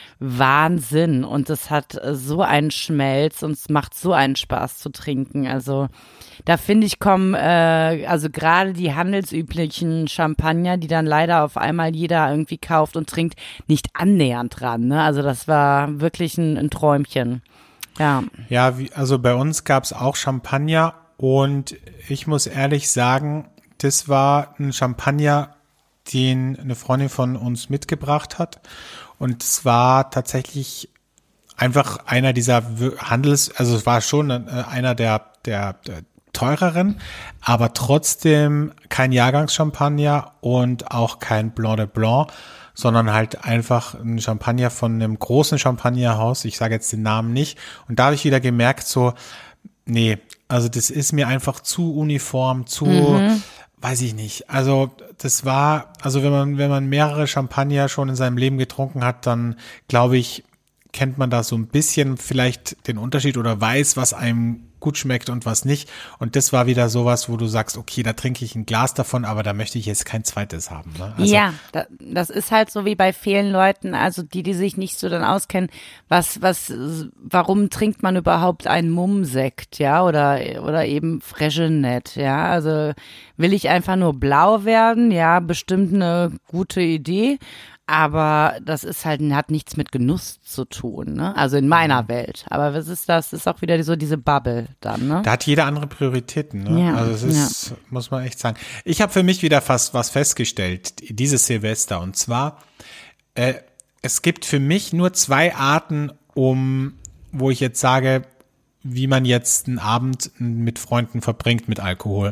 Wahnsinn und es hat so einen Schmelz und es macht so einen Spaß zu trinken. Also da finde ich, kommen äh, also gerade die handelsüblichen Champagner, die dann leider auf einmal jeder irgendwie kauft und trinkt, nicht annähernd dran. Ne? Also das war wirklich ein, ein Träumchen. Ja, ja wie, also bei uns gab es auch Champagner und ich muss ehrlich sagen, das war ein Champagner, den eine Freundin von uns mitgebracht hat. Und es war tatsächlich einfach einer dieser Handels, also es war schon einer der, der, der teureren, aber trotzdem kein Jahrgangschampagner und auch kein Blanc de Blanc, sondern halt einfach ein Champagner von einem großen Champagnerhaus. Ich sage jetzt den Namen nicht. Und da habe ich wieder gemerkt, so, nee, also das ist mir einfach zu uniform, zu, mhm. weiß ich nicht. Also das war, also wenn man, wenn man mehrere Champagner schon in seinem Leben getrunken hat, dann glaube ich, kennt man da so ein bisschen vielleicht den Unterschied oder weiß, was einem gut schmeckt und was nicht. Und das war wieder sowas, wo du sagst, okay, da trinke ich ein Glas davon, aber da möchte ich jetzt kein zweites haben. Ne? Also, ja, da, das ist halt so wie bei vielen Leuten, also die, die sich nicht so dann auskennen, was, was, warum trinkt man überhaupt einen Mumm-Sekt, ja, oder, oder eben Fregenet, ja, also will ich einfach nur blau werden, ja, bestimmt eine gute Idee. Aber das ist halt, hat nichts mit Genuss zu tun, ne? Also in meiner Welt. Aber was ist das? Das ist auch wieder so diese Bubble dann, ne? Da hat jeder andere Prioritäten, ne? Ja, also es ist, ja. muss man echt sagen. Ich habe für mich wieder fast was festgestellt, dieses Silvester. Und zwar, äh, es gibt für mich nur zwei Arten, um, wo ich jetzt sage, wie man jetzt einen Abend mit Freunden verbringt mit Alkohol.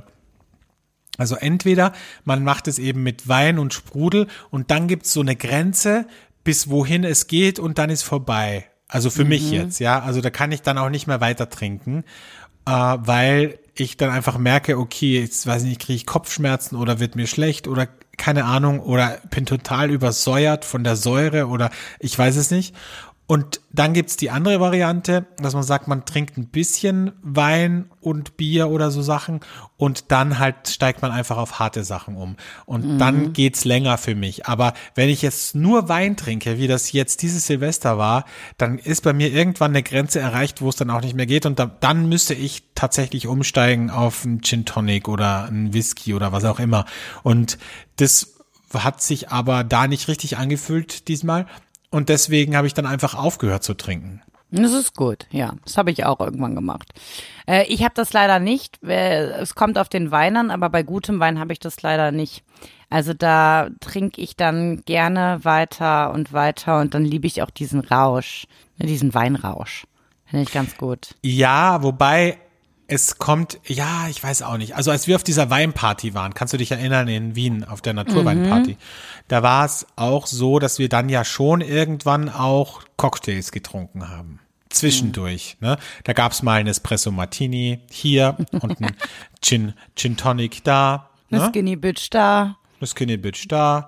Also entweder man macht es eben mit Wein und Sprudel und dann gibt's so eine Grenze, bis wohin es geht und dann ist vorbei. Also für mhm. mich jetzt, ja. Also da kann ich dann auch nicht mehr weiter trinken, äh, weil ich dann einfach merke, okay, jetzt weiß ich nicht, kriege ich Kopfschmerzen oder wird mir schlecht oder keine Ahnung oder bin total übersäuert von der Säure oder ich weiß es nicht. Und dann gibt's die andere Variante, dass man sagt, man trinkt ein bisschen Wein und Bier oder so Sachen und dann halt steigt man einfach auf harte Sachen um. Und mhm. dann geht's länger für mich. Aber wenn ich jetzt nur Wein trinke, wie das jetzt dieses Silvester war, dann ist bei mir irgendwann eine Grenze erreicht, wo es dann auch nicht mehr geht. Und da, dann müsste ich tatsächlich umsteigen auf einen Gin Tonic oder einen Whisky oder was auch immer. Und das hat sich aber da nicht richtig angefühlt diesmal. Und deswegen habe ich dann einfach aufgehört zu trinken. Das ist gut, ja. Das habe ich auch irgendwann gemacht. Äh, ich habe das leider nicht. Es kommt auf den Wein an, aber bei gutem Wein habe ich das leider nicht. Also da trinke ich dann gerne weiter und weiter und dann liebe ich auch diesen Rausch, diesen Weinrausch. Finde ich ganz gut. Ja, wobei es kommt, ja, ich weiß auch nicht. Also als wir auf dieser Weinparty waren, kannst du dich erinnern, in Wien auf der Naturweinparty, mhm. da war es auch so, dass wir dann ja schon irgendwann auch Cocktails getrunken haben. Zwischendurch. Mhm. Ne? Da gab es mal ein Espresso Martini hier und ein Gin, Gin Tonic da. Eine ne? Skinny Bitch da. Eine Skinny Bitch da.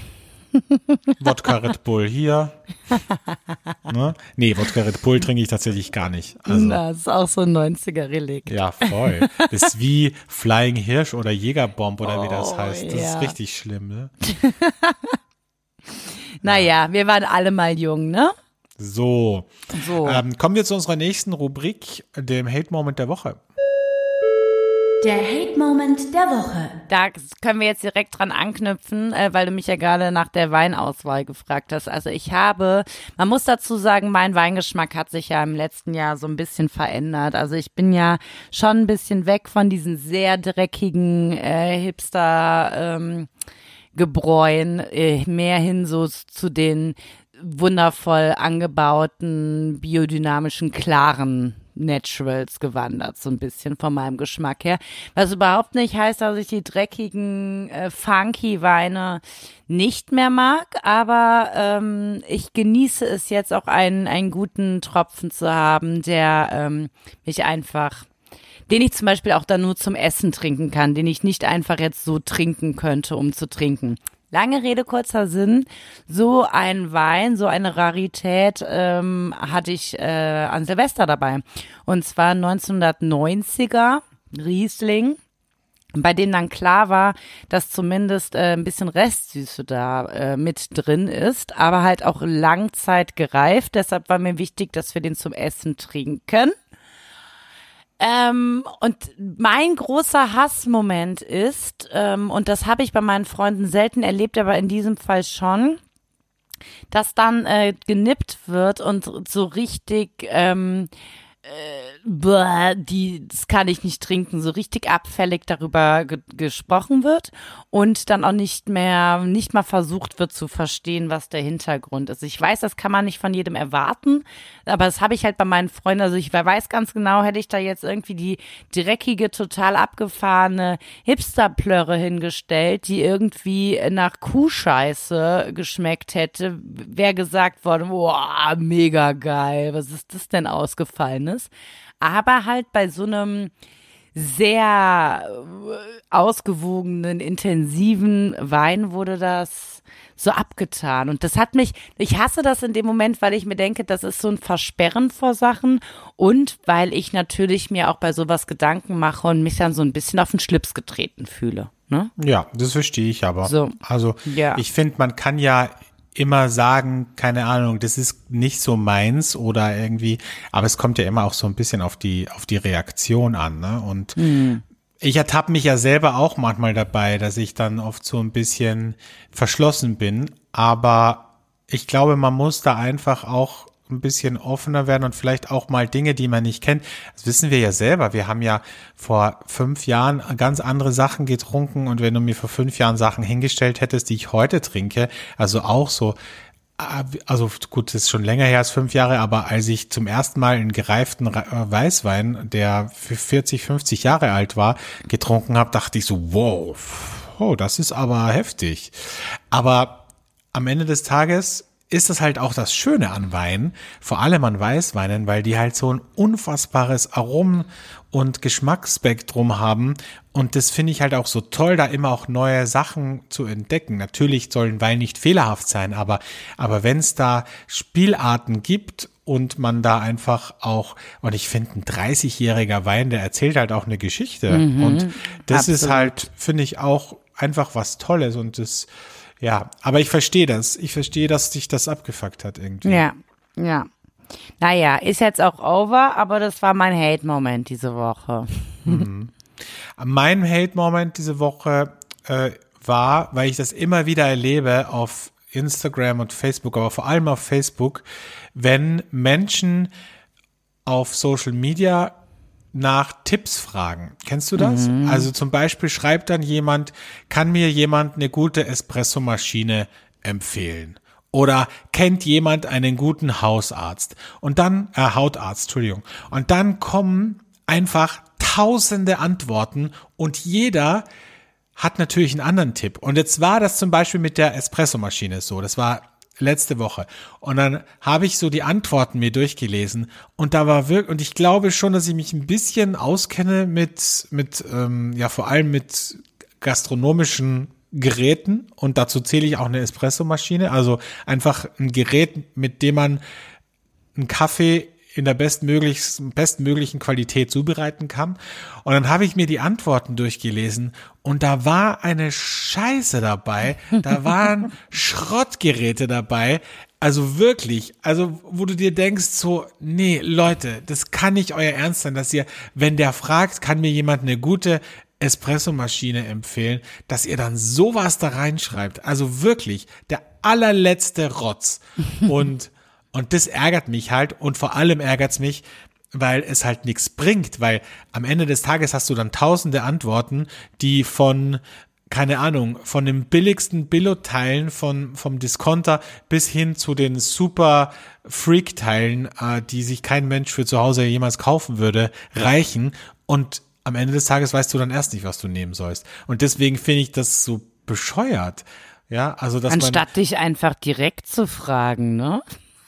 Wodka Red Bull hier. ne? Nee, Wodka Red Bull trinke ich tatsächlich gar nicht. Also, das ist auch so ein neunziger-Relikt. Ja, voll. Das ist wie Flying Hirsch oder Jägerbomb oder oh, wie das heißt. Das ja. ist richtig schlimm, ne? Naja, ja. wir waren alle mal jung, ne? So. so. Ähm, kommen wir zu unserer nächsten Rubrik, dem Hate-Moment der Woche. Der Hate-Moment der Woche. Da können wir jetzt direkt dran anknüpfen, äh, weil du mich ja gerade nach der Weinauswahl gefragt hast. Also ich habe, man muss dazu sagen, mein Weingeschmack hat sich ja im letzten Jahr so ein bisschen verändert. Also ich bin ja schon ein bisschen weg von diesen sehr dreckigen äh, Hipster ähm, Gebräuen, äh, mehr hin so zu den wundervoll angebauten, biodynamischen, klaren Naturals gewandert, so ein bisschen von meinem Geschmack her. Was überhaupt nicht heißt, dass ich die dreckigen, äh, funky Weine nicht mehr mag, aber ähm, ich genieße es jetzt auch einen, einen guten Tropfen zu haben, der ähm, mich einfach, den ich zum Beispiel auch dann nur zum Essen trinken kann, den ich nicht einfach jetzt so trinken könnte, um zu trinken. Lange Rede, kurzer Sinn, so ein Wein, so eine Rarität ähm, hatte ich äh, an Silvester dabei. Und zwar neunzehnhundertneunziger Riesling, bei denen dann klar war, dass zumindest äh, ein bisschen Restsüße da äh, mit drin ist, aber halt auch Langzeit gereift. Deshalb war mir wichtig, dass wir den zum Essen trinken. Ähm, und mein großer Hassmoment ist, ähm, und das habe ich bei meinen Freunden selten erlebt, aber in diesem Fall schon, dass dann äh, genippt wird und so richtig, ähm, äh, bäh, die, das kann ich nicht trinken, so richtig abfällig darüber ge- gesprochen wird und dann auch nicht mehr, nicht mal versucht wird zu verstehen, was der Hintergrund ist. Ich weiß, das kann man nicht von jedem erwarten, aber das habe ich halt bei meinen Freunden, also ich weiß ganz genau, hätte ich da jetzt irgendwie die dreckige, total abgefahrene Hipsterplörre hingestellt, die irgendwie nach Kuhscheiße geschmeckt hätte, wäre gesagt worden, boah, mega geil, was ist das denn Ausgefallenes? Aber halt bei so einem sehr ausgewogenen, intensiven Wein wurde das so abgetan. Und das hat mich, ich hasse das in dem Moment, weil ich mir denke, das ist so ein Versperren vor Sachen und weil ich natürlich mir auch bei sowas Gedanken mache und mich dann so ein bisschen auf den Schlips getreten fühle. Ne? Ja, das verstehe ich aber. So, also ja. Ich finde, man kann ja immer sagen, keine Ahnung, das ist nicht so meins oder irgendwie, aber es kommt ja immer auch so ein bisschen auf die auf die Reaktion an, ne? Und mhm. ich ertappe mich ja selber auch manchmal dabei, dass ich dann oft so ein bisschen verschlossen bin, aber ich glaube, man muss da einfach auch ein bisschen offener werden und vielleicht auch mal Dinge, die man nicht kennt. Das wissen wir ja selber. Wir haben ja vor fünf Jahren ganz andere Sachen getrunken und wenn du mir vor fünf Jahren Sachen hingestellt hättest, die ich heute trinke, also auch so, also gut, das ist schon länger her als fünf Jahre, aber als ich zum ersten Mal einen gereiften Weißwein, der für vierzig, fünfzig Jahre alt war, getrunken habe, dachte ich so, wow, oh, das ist aber heftig. Aber am Ende des Tages ist das halt auch das Schöne an Wein, vor allem an Weißweinen, weil die halt so ein unfassbares Aromen- und Geschmacksspektrum haben und das finde ich halt auch so toll, da immer auch neue Sachen zu entdecken. Natürlich sollen Wein nicht fehlerhaft sein, aber, aber wenn es da Spielarten gibt und man da einfach auch, und ich finde ein dreißigjähriger Wein, der erzählt halt auch eine Geschichte mhm, und das absolut. Ist halt, finde ich auch einfach was Tolles und das ja, aber ich verstehe das. Ich verstehe, dass dich das abgefuckt hat irgendwie. Ja, ja. Naja, ist jetzt auch over, aber das war mein Hate-Moment diese Woche. Mhm. Mein Hate-Moment diese Woche äh, war, weil ich das immer wieder erlebe auf Instagram und Facebook, aber vor allem auf Facebook, wenn Menschen auf Social Media nach Tipps fragen. Kennst du das? Mhm. Also zum Beispiel schreibt dann jemand, kann mir jemand eine gute Espressomaschine empfehlen? Oder kennt jemand einen guten Hausarzt? Und dann, äh, Hautarzt, Entschuldigung. Und dann kommen einfach tausende Antworten und jeder hat natürlich einen anderen Tipp. Und jetzt war das zum Beispiel mit der Espressomaschine so. Das war letzte Woche. Und dann habe ich so die Antworten mir durchgelesen und da war wirklich, und ich glaube schon, dass ich mich ein bisschen auskenne mit, mit, ähm, ja, vor allem mit gastronomischen Geräten und dazu zähle ich auch eine Espressomaschine, also einfach ein Gerät, mit dem man einen Kaffee in der bestmöglichsten, bestmöglichen Qualität zubereiten kann. Und dann habe ich mir die Antworten durchgelesen und da war eine Scheiße dabei, da waren Schrottgeräte dabei, also wirklich, also wo du dir denkst so, nee, Leute, das kann nicht euer Ernst sein, dass ihr, wenn der fragt, kann mir jemand eine gute Espressomaschine empfehlen, dass ihr dann sowas da reinschreibt. Also wirklich, der allerletzte Rotz. Und Und das ärgert mich halt und vor allem ärgert es mich, weil es halt nichts bringt, weil am Ende des Tages hast du dann tausende Antworten, die von keine Ahnung, von den billigsten Billo-Teilen von, vom Discounter bis hin zu den super Freak-Teilen, äh, die sich kein Mensch für zu Hause jemals kaufen würde, reichen. Und am Ende des Tages weißt du dann erst nicht, was du nehmen sollst. Und deswegen finde ich das so bescheuert. Ja, also, dass Anstatt man, dich einfach direkt zu fragen, ne?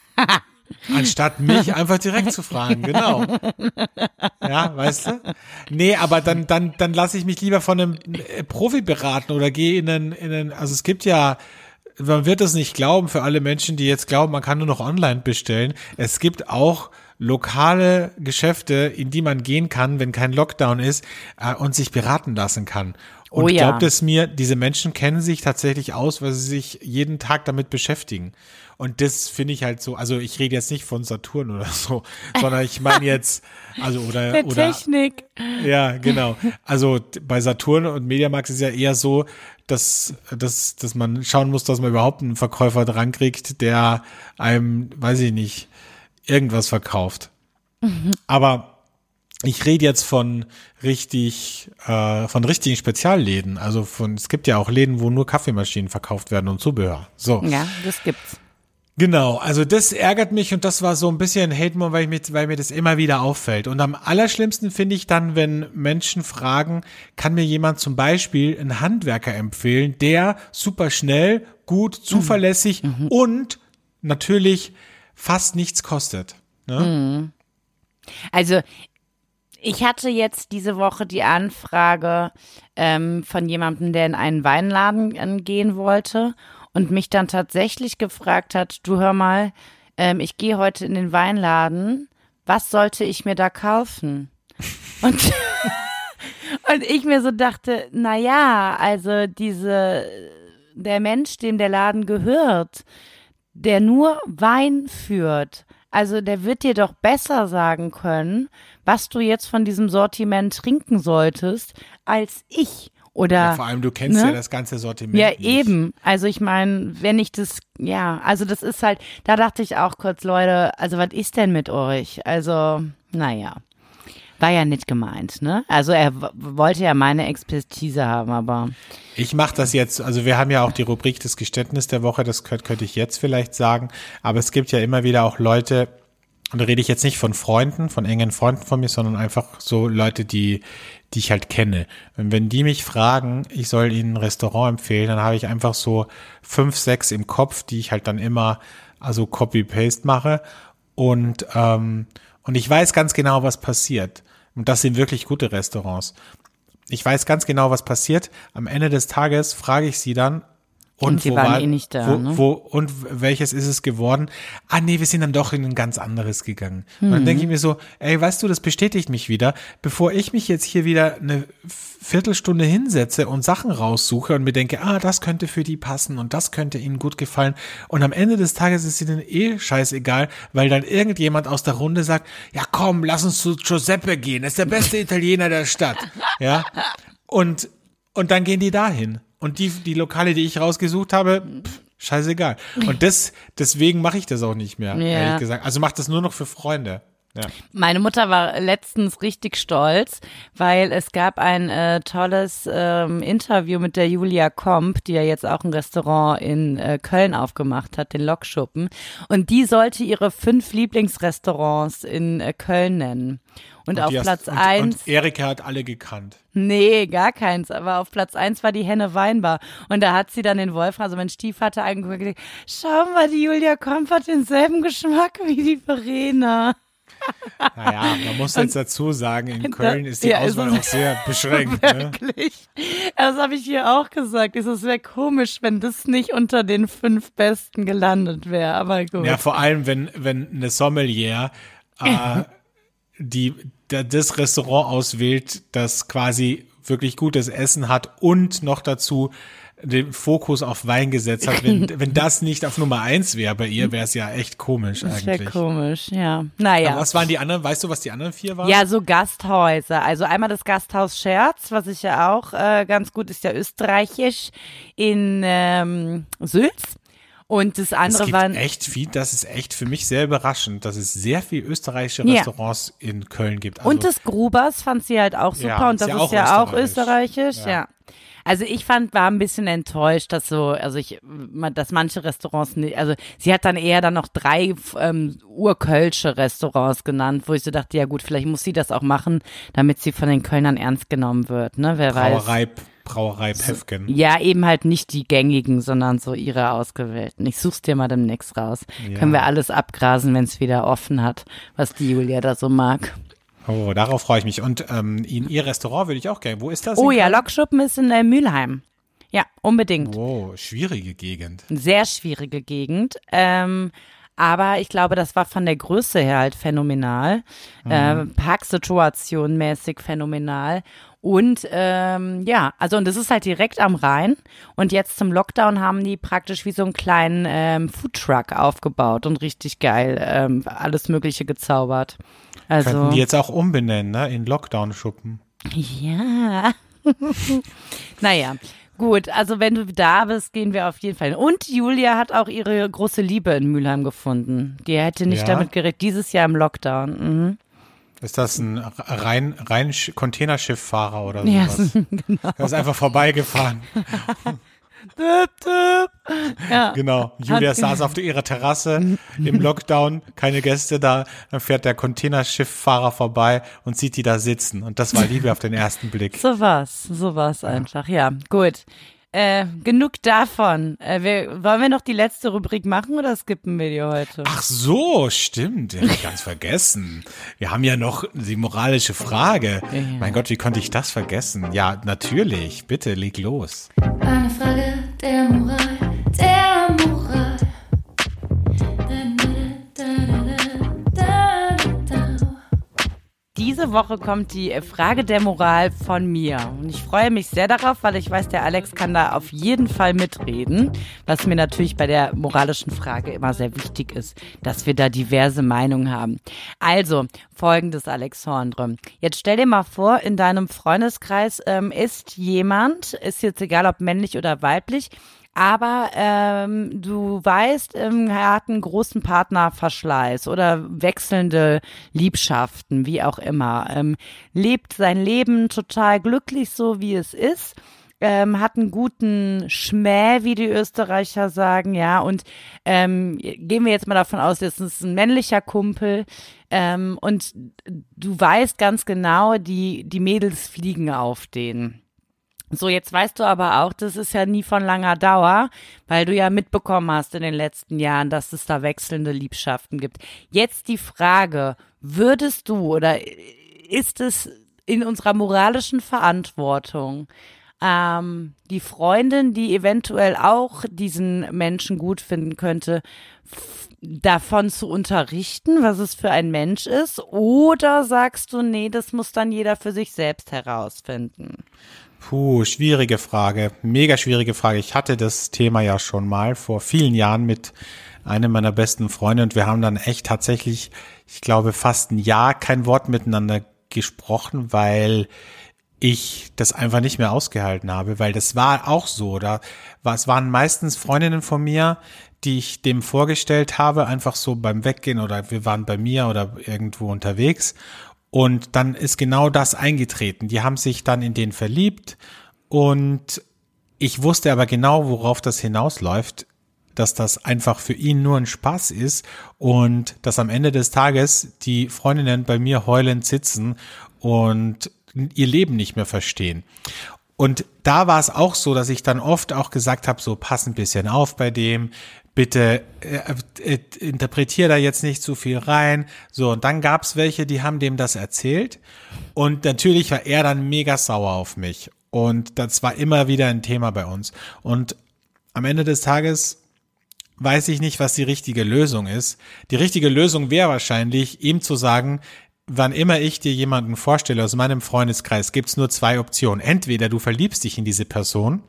Anstatt mich einfach direkt zu fragen, genau. Ja, weißt du? Nee, aber dann, dann, dann lasse ich mich lieber von einem Profi beraten oder gehe in einen, in einen, also es gibt ja, man wird es nicht glauben für alle Menschen, die jetzt glauben, man kann nur noch online bestellen. Es gibt auch lokale Geschäfte, in die man gehen kann, wenn kein Lockdown ist, äh, und sich beraten lassen kann. Und oh ja. glaubt es mir, diese Menschen kennen sich tatsächlich aus, weil sie sich jeden Tag damit beschäftigen. Und das finde ich halt so, also ich rede jetzt nicht von Saturn oder so, sondern ich meine jetzt, also oder, Der oder. Technik. Ja, genau. Also bei Saturn und Mediamarkt ist ja eher so, dass, dass, dass man schauen muss, dass man überhaupt einen Verkäufer dran kriegt, der einem, weiß ich nicht, irgendwas verkauft. Mhm. Aber ich rede jetzt von richtig, äh, von richtigen Spezialläden. Also von, es gibt ja auch Läden, wo nur Kaffeemaschinen verkauft werden und Zubehör. So. Ja, das gibt's. Genau, also das ärgert mich und das war so ein bisschen Hate-Moment, weil, ich mir, weil mir das immer wieder auffällt. Und am allerschlimmsten finde ich dann, wenn Menschen fragen, kann mir jemand zum Beispiel einen Handwerker empfehlen, der super schnell, gut, zuverlässig mhm. und natürlich fast nichts kostet. Ne? Mhm. Also ich hatte jetzt diese Woche die Anfrage ähm, von jemandem, der in einen Weinladen gehen wollte und mich dann tatsächlich gefragt hat, du hör mal, ähm, ich gehe heute in den Weinladen, was sollte ich mir da kaufen? Und, und ich mir so dachte, na ja, also diese, der Mensch, dem der Laden gehört, der nur Wein führt, also der wird dir doch besser sagen können, was du jetzt von diesem Sortiment trinken solltest, als ich. Oder, ja, vor allem, du kennst ne? ja das ganze Sortiment Ja, nicht. eben. Also ich meine, wenn ich das, ja, also das ist halt, da dachte ich auch kurz, Leute, also was ist denn mit euch? Also, naja, war ja nicht gemeint, ne? Also er w- wollte ja meine Expertise haben, aber. Ich mache das jetzt, also wir haben ja auch die Rubrik des Geständnis der Woche, das könnte, könnte ich jetzt vielleicht sagen, aber es gibt ja immer wieder auch Leute, und da rede ich jetzt nicht von Freunden, von engen Freunden von mir, sondern einfach so Leute, die, die ich halt kenne. Und wenn die mich fragen, ich soll ihnen ein Restaurant empfehlen, dann habe ich einfach so fünf, sechs im Kopf, die ich halt dann immer, also Copy-Paste mache. Und, ähm, und ich weiß ganz genau, was passiert. Und das sind wirklich gute Restaurants. Ich weiß ganz genau, was passiert. Am Ende des Tages frage ich sie dann, Und, und sie wo waren war, eh nicht da, wo, ne? wo, und welches ist es geworden? Ah nee, wir sind dann doch in ein ganz anderes gegangen. Mhm. Und dann denke ich mir so, ey, weißt du, das bestätigt mich wieder, bevor ich mich jetzt hier wieder eine Viertelstunde hinsetze und Sachen raussuche und mir denke, ah, das könnte für die passen und das könnte ihnen gut gefallen. Und am Ende des Tages ist ihnen eh scheißegal, weil dann irgendjemand aus der Runde sagt, ja komm, lass uns zu Giuseppe gehen, das ist der beste Italiener der Stadt. Ja. Und, und dann gehen die dahin. Und die, die Lokale, die ich rausgesucht habe, pff, scheißegal. Und das, deswegen mache ich das auch nicht mehr, Ja. ehrlich gesagt. Also mache das nur noch für Freunde. Ja. Meine Mutter war letztens richtig stolz, weil es gab ein äh, tolles ähm, Interview mit der Julia Komp, die ja jetzt auch ein Restaurant in äh, Köln aufgemacht hat, den Lokschuppen. Und die sollte ihre fünf Lieblingsrestaurants in äh, Köln nennen. Und, Und auf die hast- Platz und, eins, Und Erika hat alle gekannt. nee, gar keins, aber auf Platz eins war die Henne Weinbar. Und da hat sie dann den Wolfram, also mein Stiefvater, angeguckt und gesagt, schau mal, die Julia Komp hat denselben Geschmack wie die Verena. Naja, man muss jetzt dazu sagen, in Köln ist die Ja, ist Auswahl es- auch sehr beschränkt. Ne? Wirklich. Das habe ich hier auch gesagt. Es wäre komisch, wenn das nicht unter den fünf Besten gelandet wäre. Aber gut. Ja, vor allem, wenn, wenn eine Sommelier äh, die, der, das Restaurant auswählt, das quasi wirklich gutes Essen hat und noch dazu den Fokus auf Wein gesetzt hat. Wenn, wenn das nicht auf Nummer eins wäre bei ihr, wäre es ja echt komisch das wäre eigentlich. komisch, ja. Naja. Aber was waren die anderen? Weißt du, was die anderen vier waren? Ja, so Gasthäuser. Also einmal das Gasthaus Scherz, was ich ja auch äh, ganz gut ist, ja österreichisch in ähm, Sülz. Und das Es andere gibt waren echt viel, das ist echt für mich sehr überraschend, dass es sehr viel österreichische Ja. Restaurants in Köln gibt. Also, und das Grubers fand sie halt auch super Ja, und das ist ist ja auch ja auch österreichisch. österreichisch, ja. Ja. Also ich fand, war ein bisschen enttäuscht, dass so, also ich, dass manche Restaurants nicht, also sie hat dann eher dann noch drei ähm, urkölsche Restaurants genannt, wo ich so dachte, ja gut, vielleicht muss sie das auch machen, damit sie von den Kölnern ernst genommen wird, ne, wer Brauerei, weiß. Brauerei Päffgen. Ja, eben halt nicht die gängigen, sondern so ihre ausgewählten. Ich such's dir mal demnächst raus. Ja. Können wir alles abgrasen, wenn es wieder offen hat, was die Julia da so mag. Oh, darauf freue ich mich. Und ähm, in ihr Restaurant würde ich auch gerne. Wo ist das? Oh ja, Lokschuppen ist in äh, Mülheim. Ja, unbedingt. Oh, schwierige Gegend. Sehr schwierige Gegend. Ähm, aber ich glaube, das war von der Größe her halt phänomenal. Mhm. Äh, Parksituation mäßig phänomenal. Und ähm, ja, also und das ist halt direkt am Rhein. Und jetzt zum Lockdown haben die praktisch wie so einen kleinen ähm, Foodtruck aufgebaut und richtig geil ähm, alles Mögliche gezaubert. Also, könnten die jetzt auch umbenennen, ne? In Lockdown-Schuppen. Ja. Naja, gut. Also wenn du da bist, gehen wir auf jeden Fall hin. Und Julia hat auch ihre große Liebe in Mülheim gefunden. Die hätte nicht ja. damit gerechnet, dieses Jahr im Lockdown. Mhm. Ist das ein rein, rein Containerschifffahrer oder ja, sowas? Genau. Er ist einfach vorbeigefahren. Ja. Genau. Julia saß auf ihrer Terrasse im Lockdown, keine Gäste da. Dann fährt der Containerschifffahrer vorbei und sieht die da sitzen. Und das war Liebe auf den ersten Blick. So war's, so war's einfach. Ja, gut. Äh, genug davon. Äh, wir, wollen wir noch die letzte Rubrik machen oder skippen wir die heute? Ach so, stimmt. Ich hab ganz vergessen. Wir haben ja noch die moralische Frage. Ja. Mein Gott, wie konnte ich das vergessen? Ja, natürlich. Bitte, leg los. Eine Frage der Moral, der Moral. Diese Woche kommt die Frage der Moral von mir und ich freue mich sehr darauf, weil ich weiß, der Alex kann da auf jeden Fall mitreden, was mir natürlich bei der moralischen Frage immer sehr wichtig ist, dass wir da diverse Meinungen haben. Also, folgendes, Alexandre. Jetzt stell dir mal vor, in deinem Freundeskreis ähm, ist jemand, ist jetzt egal ob männlich oder weiblich, aber ähm, du weißt, ähm, er hat einen großen Partnerverschleiß oder wechselnde Liebschaften, wie auch immer. Ähm, lebt sein Leben total glücklich, so wie es ist. Ähm, hat einen guten Schmäh, wie die Österreicher sagen, ja. Und ähm, gehen wir jetzt mal davon aus, das ist ein männlicher Kumpel. Ähm, und du weißt ganz genau, die, die Mädels fliegen auf den. So, jetzt weißt du aber auch, das ist ja nie von langer Dauer, weil du ja mitbekommen hast in den letzten Jahren, dass es da wechselnde Liebschaften gibt. Jetzt die Frage, würdest du oder ist es in unserer moralischen Verantwortung, ähm, die Freundin, die eventuell auch diesen Menschen gut finden könnte, f- davon zu unterrichten, was es für ein Mensch ist? Oder sagst du, nee, das muss dann jeder für sich selbst herausfinden? Puh, schwierige Frage, mega schwierige Frage. Ich hatte das Thema ja schon mal vor vielen Jahren mit einem meiner besten Freunde und wir haben dann echt tatsächlich, ich glaube, fast ein Jahr kein Wort miteinander gesprochen, weil ich das einfach nicht mehr ausgehalten habe, weil das war auch so, da war, es waren meistens Freundinnen von mir, die ich dem vorgestellt habe, einfach so beim Weggehen oder wir waren bei mir oder irgendwo unterwegs. Und dann ist genau das eingetreten. Die haben sich dann in den verliebt und ich wusste aber genau, worauf das hinausläuft, dass das einfach für ihn nur ein Spaß ist und dass am Ende des Tages die Freundinnen bei mir heulend sitzen und ihr Leben nicht mehr verstehen. Und da war es auch so, dass ich dann oft auch gesagt habe, so pass ein bisschen auf bei dem, bitte äh, äh, interpretier da jetzt nicht zu viel rein. So, und dann gab's welche, die haben dem das erzählt und natürlich war er dann mega sauer auf mich und das war immer wieder ein Thema bei uns. Und am Ende des Tages weiß ich nicht, was die richtige Lösung ist. Die richtige Lösung wäre wahrscheinlich, ihm zu sagen, wann immer ich dir jemanden vorstelle aus meinem Freundeskreis, gibt's nur zwei Optionen. Entweder du verliebst dich in diese Person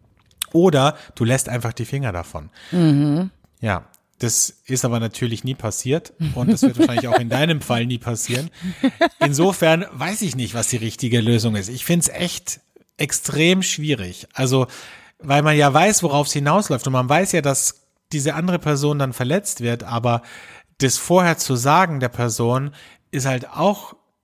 oder du lässt einfach die Finger davon. Mhm. Ja, das ist aber natürlich nie passiert und das wird wahrscheinlich auch in deinem Fall nie passieren. Insofern weiß ich nicht, was die richtige Lösung ist. Ich finde es echt extrem schwierig. Also, weil man ja weiß, worauf es hinausläuft und man weiß ja, dass diese andere Person dann verletzt wird, aber das vorher zu sagen der Person ist halt auch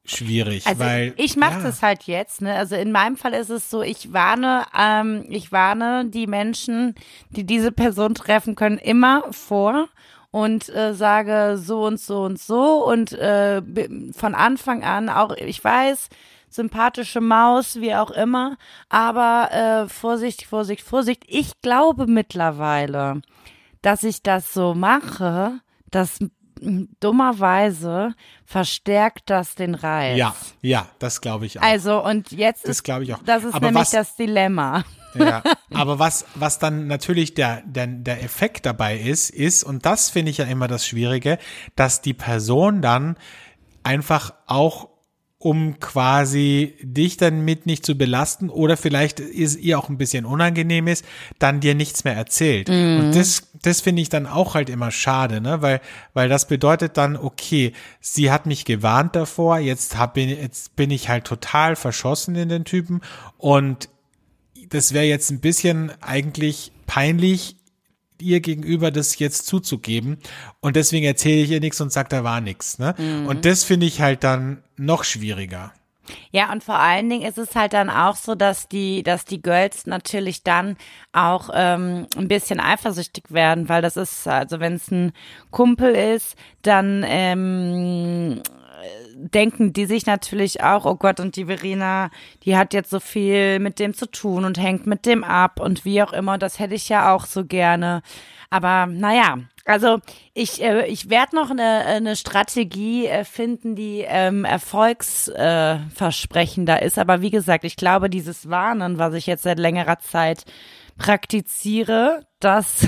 schwierig, Also weil ich mache ja. das halt jetzt, ne? Also in meinem Fall ist es so, ich warne, ähm, ich warne die Menschen, die diese Person treffen können, immer vor und äh, sage so und so und so und äh, von Anfang an auch, ich weiß, sympathische Maus, wie auch immer, aber äh, Vorsicht, Vorsicht, Vorsicht. Ich glaube mittlerweile, dass ich das so mache, dass dummerweise verstärkt das den Reiz. Ja, ja, das glaube ich auch. Also und jetzt das ist, glaube ich auch. das ist Aber nämlich was, das Dilemma. Ja, aber was, was dann natürlich der, der, der Effekt dabei ist, ist, und das finde ich ja immer das Schwierige, dass die Person dann einfach auch, um quasi dich dann mit nicht zu belasten oder vielleicht ist ihr auch ein bisschen unangenehm ist, dann dir nichts mehr erzählt. Mhm. Und das, das finde ich dann auch halt immer schade, ne, weil, weil das bedeutet dann, okay, sie hat mich gewarnt davor, jetzt hab, jetzt bin ich halt total verschossen in den Typen und das wäre jetzt ein bisschen eigentlich peinlich, ihr gegenüber das jetzt zuzugeben und deswegen erzähle ich ihr nichts und sage, da war nichts. Ne? Mhm. Und das finde ich halt dann noch schwieriger. Ja, und vor allen Dingen ist es halt dann auch so, dass die, dass die Girls natürlich dann auch ähm, ein bisschen eifersüchtig werden, weil das ist, also wenn es ein Kumpel ist, dann ähm, denken die sich natürlich auch, oh Gott, und die Verena, die hat jetzt so viel mit dem zu tun und hängt mit dem ab und wie auch immer, das hätte ich ja auch so gerne. Aber naja, also ich, äh, ich werde noch eine, eine Strategie äh, finden, die ähm, erfolgsversprechender äh, ist. Aber wie gesagt, ich glaube, dieses Warnen, was ich jetzt seit längerer Zeit praktiziere, das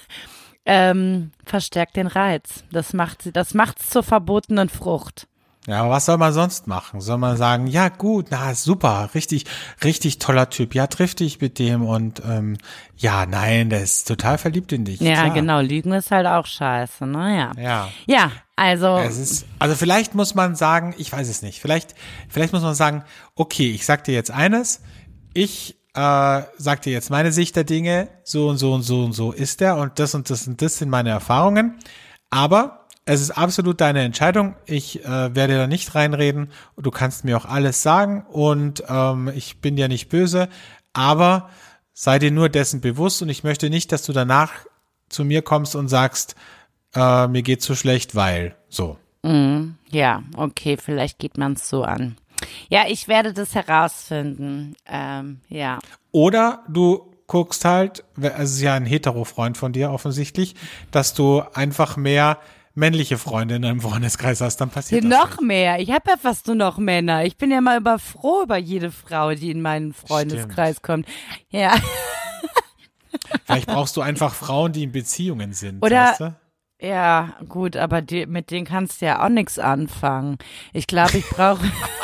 ähm, verstärkt den Reiz. Das macht, das macht's zur verbotenen Frucht. Ja, aber was soll man sonst machen? Soll man sagen, ja gut, na super, richtig, richtig toller Typ, ja, triff dich mit dem und ähm, ja, nein, der ist total verliebt in dich. Ja, klar. Genau, Lügen ist halt auch scheiße, naja. Ja. Ja, also. Es ist, also vielleicht muss man sagen, ich weiß es nicht, vielleicht, vielleicht muss man sagen, okay, ich sag dir jetzt eines, ich äh, sag dir jetzt meine Sicht der Dinge, so und so und so und so ist der und das und das und das sind meine Erfahrungen, aber es ist absolut deine Entscheidung. Ich äh, werde da nicht reinreden. Du kannst mir auch alles sagen und ähm, ich bin dir nicht böse. Aber sei dir nur dessen bewusst und ich möchte nicht, dass du danach zu mir kommst und sagst, äh, mir geht's so schlecht, weil so. Mm, ja, okay, vielleicht geht man es so an. Ja, ich werde das herausfinden. Ähm, ja. Oder du guckst halt, also es ist ja ein Hetero-Freund von dir offensichtlich, dass du einfach mehr männliche Freunde in deinem Freundeskreis hast, dann passiert das noch nicht. mehr. Ich habe ja fast nur noch Männer. Ich bin ja mal über froh über jede Frau, die in meinen Freundeskreis Stimmt. kommt. Ja. Vielleicht brauchst du einfach Frauen, die in Beziehungen sind. Oder weißt du? Ja, gut, aber die, mit denen kannst du ja auch nichts anfangen. Ich glaube, ich brauche.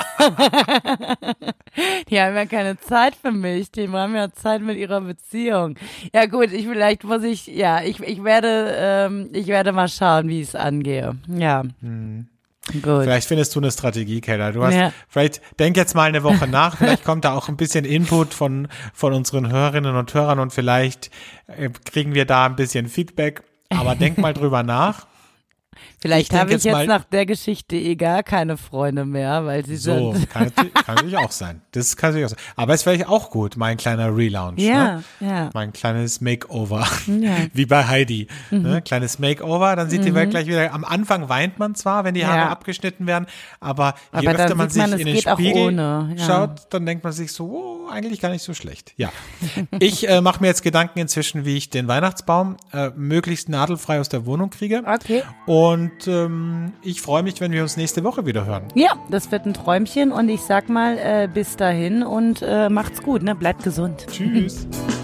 Die haben ja keine Zeit für mich. Die haben ja Zeit mit ihrer Beziehung. Ja gut, ich vielleicht muss ich, ja, ich ich werde, ähm, ich werde mal schauen, wie ich es angehe. Ja. Hm. Gut. Vielleicht findest du eine Strategie, Keller. Du hast, Ja. vielleicht denk jetzt mal eine Woche nach. Vielleicht kommt da auch ein bisschen Input von von unseren Hörerinnen und Hörern und vielleicht äh, kriegen wir da ein bisschen Feedback. Aber denk mal drüber nach. Vielleicht Ich habe denk ich jetzt jetzt mal- nach der Geschichte eh gar keine Freunde mehr, weil sie So, sind. kann, natürlich- kann natürlich auch sein. Das kann natürlich auch sein. Aber es wäre vielleicht auch gut, mein kleiner Relaunch. Ja, ne? ja. Mein kleines Makeover. Ja. Wie bei Heidi. Ne? Kleines Makeover, dann sieht die Welt gleich wieder. Am Anfang weint man zwar, wenn die Haare Ja. abgeschnitten werden, aber je Aber dann öfter man sieht sich man, es in den geht auch Spiegel ohne, ja. schaut, dann denkt man sich so, oh, eigentlich gar nicht so schlecht. Ja. Ich äh, mache mir jetzt Gedanken inzwischen, wie ich den Weihnachtsbaum äh, möglichst nadelfrei aus der Wohnung kriege. Okay. Und ähm, ich freue mich, wenn wir uns nächste Woche wieder hören. Ja, das wird ein Träumchen und ich sag mal, äh, bis dahin und äh, macht's gut, ne? Bleibt gesund. Tschüss.